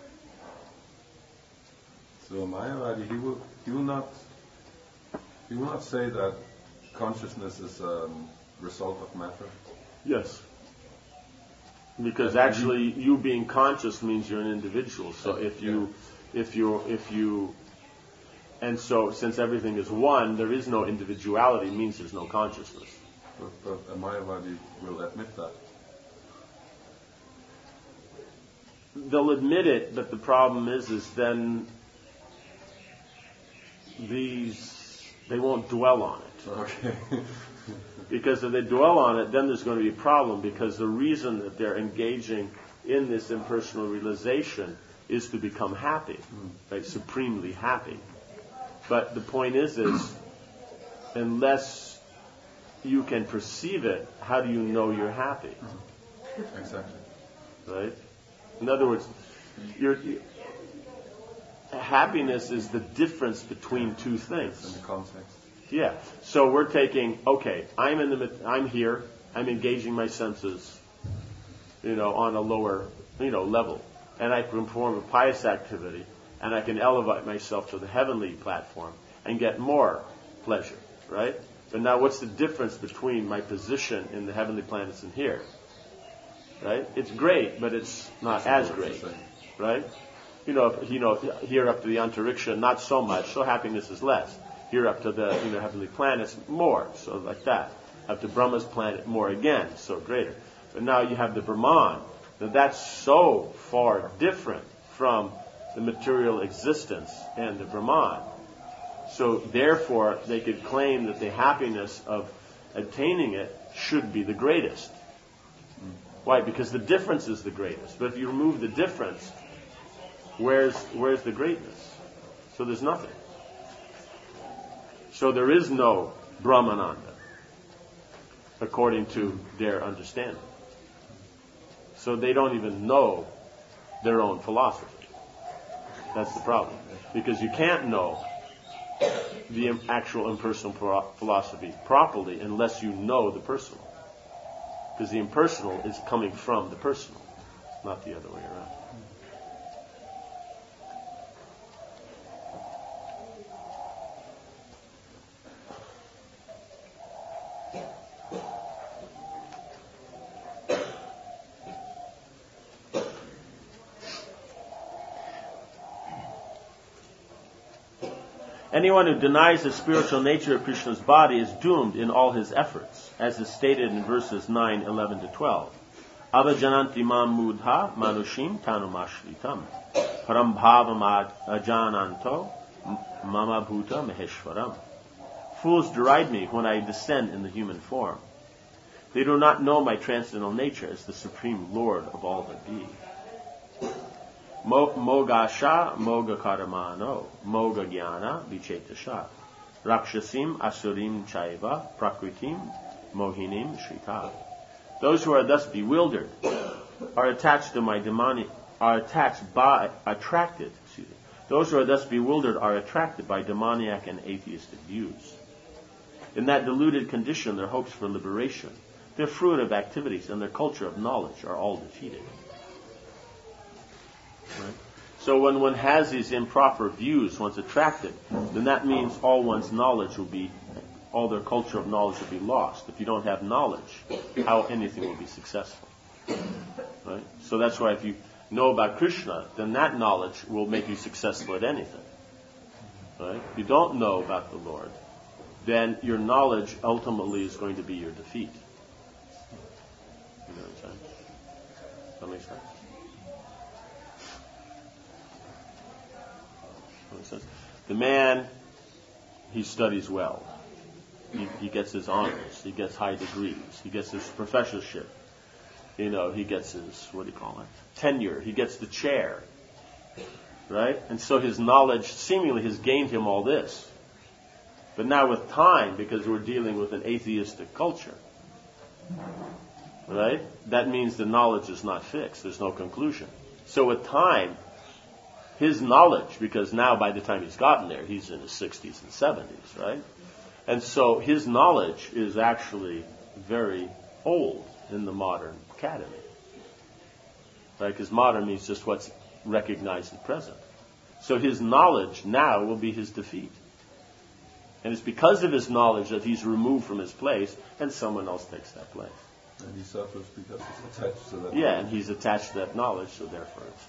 So Mayavadi, he will, he will not, he will not say that consciousness is a um, result of matter. Yes. Because actually, you being conscious means you're an individual. So if you, if you, if you, and so since everything is one, there is no individuality. Means there's no consciousness. But, but a Mayavadi will admit that. They'll admit it, but the problem is, is then these they won't dwell on it. Okay. Because if they dwell on it, then there's going to be a problem, because the reason that they're engaging in this impersonal realization is to become happy, mm. right? Supremely happy. But the point is, is unless you can perceive it, how do you know you're happy? Mm. Exactly. Right? In other words, you're, you, happiness is the difference between two things. In the context. Yeah. So we're taking, okay, I'm in the, I'm here, I'm engaging my senses, you know, on a lower, you know, level, and I can perform a pious activity, and I can elevate myself to the heavenly platform and get more pleasure, right? But now, what's the difference between my position in the heavenly planets and here? Right? It's great, but it's not as great, right? You know, if, you know, here up to the Antariksha, not so much. So happiness is less. Here up to the you know heavenly planets, more. So like that. Up to Brahma's planet, more again. So greater. But now you have the Brahman. Now that's so far different from the material existence and the Brahman. So therefore, they could claim that the happiness of attaining it should be the greatest. Why? Because the difference is the greatest. But if you remove the difference, where's where's the greatness? So there's nothing. So there is no Brahmananda, according to their understanding. So they don't even know their own philosophy. That's the problem. Because you can't know the actual impersonal philosophy properly unless you know the personal. Because the impersonal is coming from the personal, not the other way around. Anyone who denies the spiritual nature of Krishna's body is doomed in all his efforts, as is stated in verses nine, eleven to twelve. Avajananti mam mudha manushim tanumashritam param bhavam ajananto mama bhuta maheshwaram. Fools deride me when I descend in the human form. They do not know my transcendental nature as the Supreme Lord of all that be. Mo- Mogasha Moga Karamano Moga Jnana Vichetasha Rakshasim Asurim Chaiva Prakritim Mohinim Shrita. Those who are thus bewildered are attached to my demonic, are attached by, attracted, excuse me. Those who are thus bewildered are attracted by demoniac and atheistic views. In that deluded condition, their hopes for liberation, their fruitive activities, and their culture of knowledge are all defeated. Right? So when one has these improper views, one's attracted, then that means all one's knowledge will be, all their culture of knowledge will be lost. If you don't have knowledge, how anything will be successful. Right? So that's why if you know about Krishna, then that knowledge will make you successful at anything. Right? If you don't know about the Lord, then your knowledge ultimately is going to be your defeat. You know what I'm saying? Does that make sense? That makes sense? The man, he studies well. He, he gets his honors. He gets high degrees. He gets his professorship. You know, he gets his, what do you call it? Tenure. He gets the chair. Right? And so his knowledge seemingly has gained him all this. But now with time, because we're dealing with an atheistic culture, right? That means the knowledge is not fixed. There's no conclusion. So with time, his knowledge, because now by the time he's gotten there, he's in his sixties and seventies, right? And so his knowledge is actually very old in the modern academy. Right? Because modern means just what's recognized at present. So his knowledge now will be his defeat. And it's because of his knowledge that he's removed from his place and someone else takes that place. And he suffers because he's attached to that. Yeah, knowledge. And he's attached to that knowledge, so therefore it's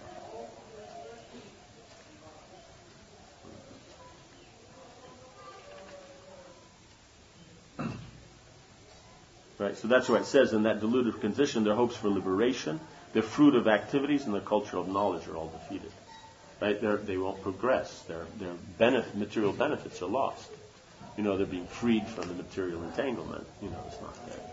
right, so that's why it says in that deluded condition, their hopes for liberation, their fruit of activities, and their culture of knowledge are all defeated. Right? They're, they won't progress. Their, their benefit, material benefits are lost. You know, they're being freed from the material entanglement. You know, it's not there.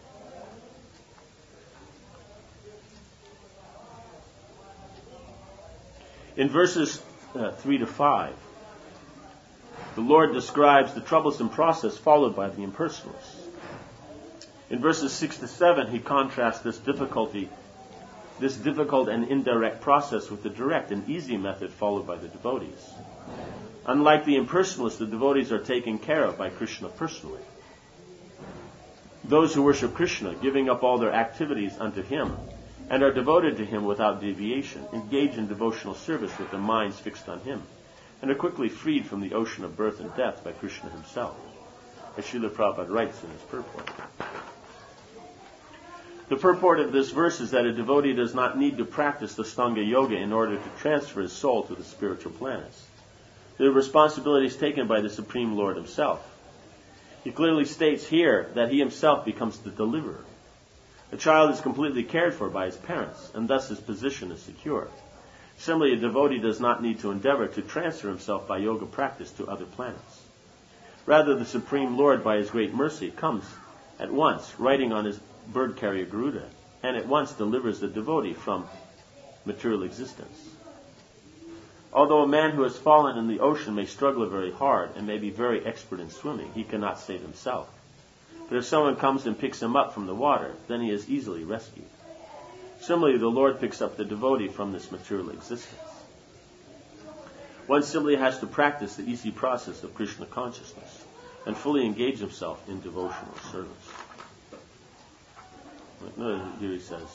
In verses uh, three to five, the Lord describes the troublesome process followed by the impersonalists. In verses six to seven, he contrasts this difficulty, this difficult and indirect process with the direct and easy method followed by the devotees. Unlike the impersonalists, the devotees are taken care of by Krishna personally. Those who worship Krishna, giving up all their activities unto him, and are devoted to him without deviation, engage in devotional service with their minds fixed on him, and are quickly freed from the ocean of birth and death by Krishna himself, as Srila Prabhupada writes in his purport. The purport of this verse is that a devotee does not need to practice the Stanga Yoga in order to transfer his soul to the spiritual planets. The responsibility is taken by the Supreme Lord himself. He clearly states here that he himself becomes the deliverer. A child is completely cared for by his parents, and thus his position is secure. Similarly, a devotee does not need to endeavor to transfer himself by yoga practice to other planets. Rather, the Supreme Lord, by his great mercy, comes at once, riding on his bird carrier Garuda, and at once delivers the devotee from material existence. Although a man who has fallen in the ocean may struggle very hard and may be very expert in swimming, he cannot save himself. But if someone comes and picks him up from the water, then he is easily rescued. Similarly, the Lord picks up the devotee from this material existence. One simply has to practice the easy process of Krishna consciousness and fully engage himself in devotional service. No, here he says,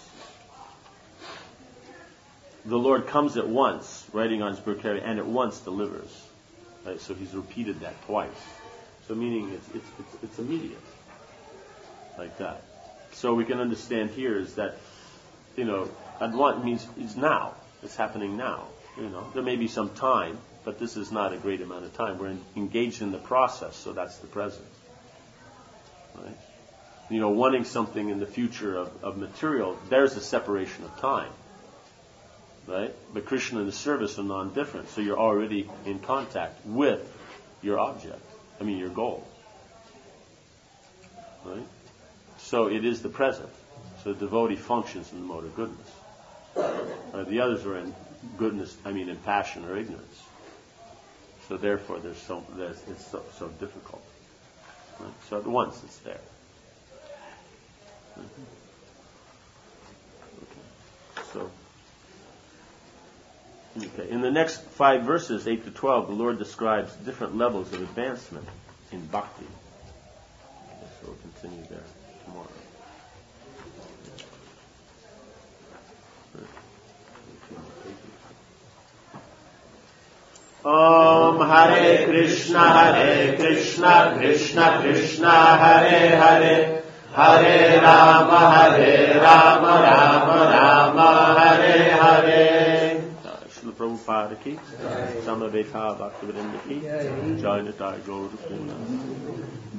the Lord comes at once, riding on his bird carrier, and at once delivers. Right? So he's repeated that twice. So meaning it's, it's, it's, it's immediate. Like that. So we can understand here is that, you know, at once means it's now. It's happening now. You know, there may be some time, but this is not a great amount of time. We're in, engaged in the process, so that's the present. Right? You know, wanting something in the future of, of material, there's a separation of time. Right? But Krishna and the service are non-different, so you're already in contact with your object. I mean, your goal. Right? So it is the present. So the devotee functions in the mode of goodness. Uh, the others are in goodness, I mean in passion or ignorance. So therefore there's so, there's, it's so, so difficult. Right? So at once it's there. Mm-hmm. Okay. So, okay. In the next five verses, eight to twelve, the Lord describes different levels of advancement in bhakti. Okay, so we'll continue there tomorrow. Om Hare Krishna Hare Krishna Krishna Krishna Hare Hare Hare Rama Hare Rama Rama Rama Hare Hare. Srila Prabhupada ki, Samaveta Bhaktivedanta ki, Jai Nitai Gaur Purnam.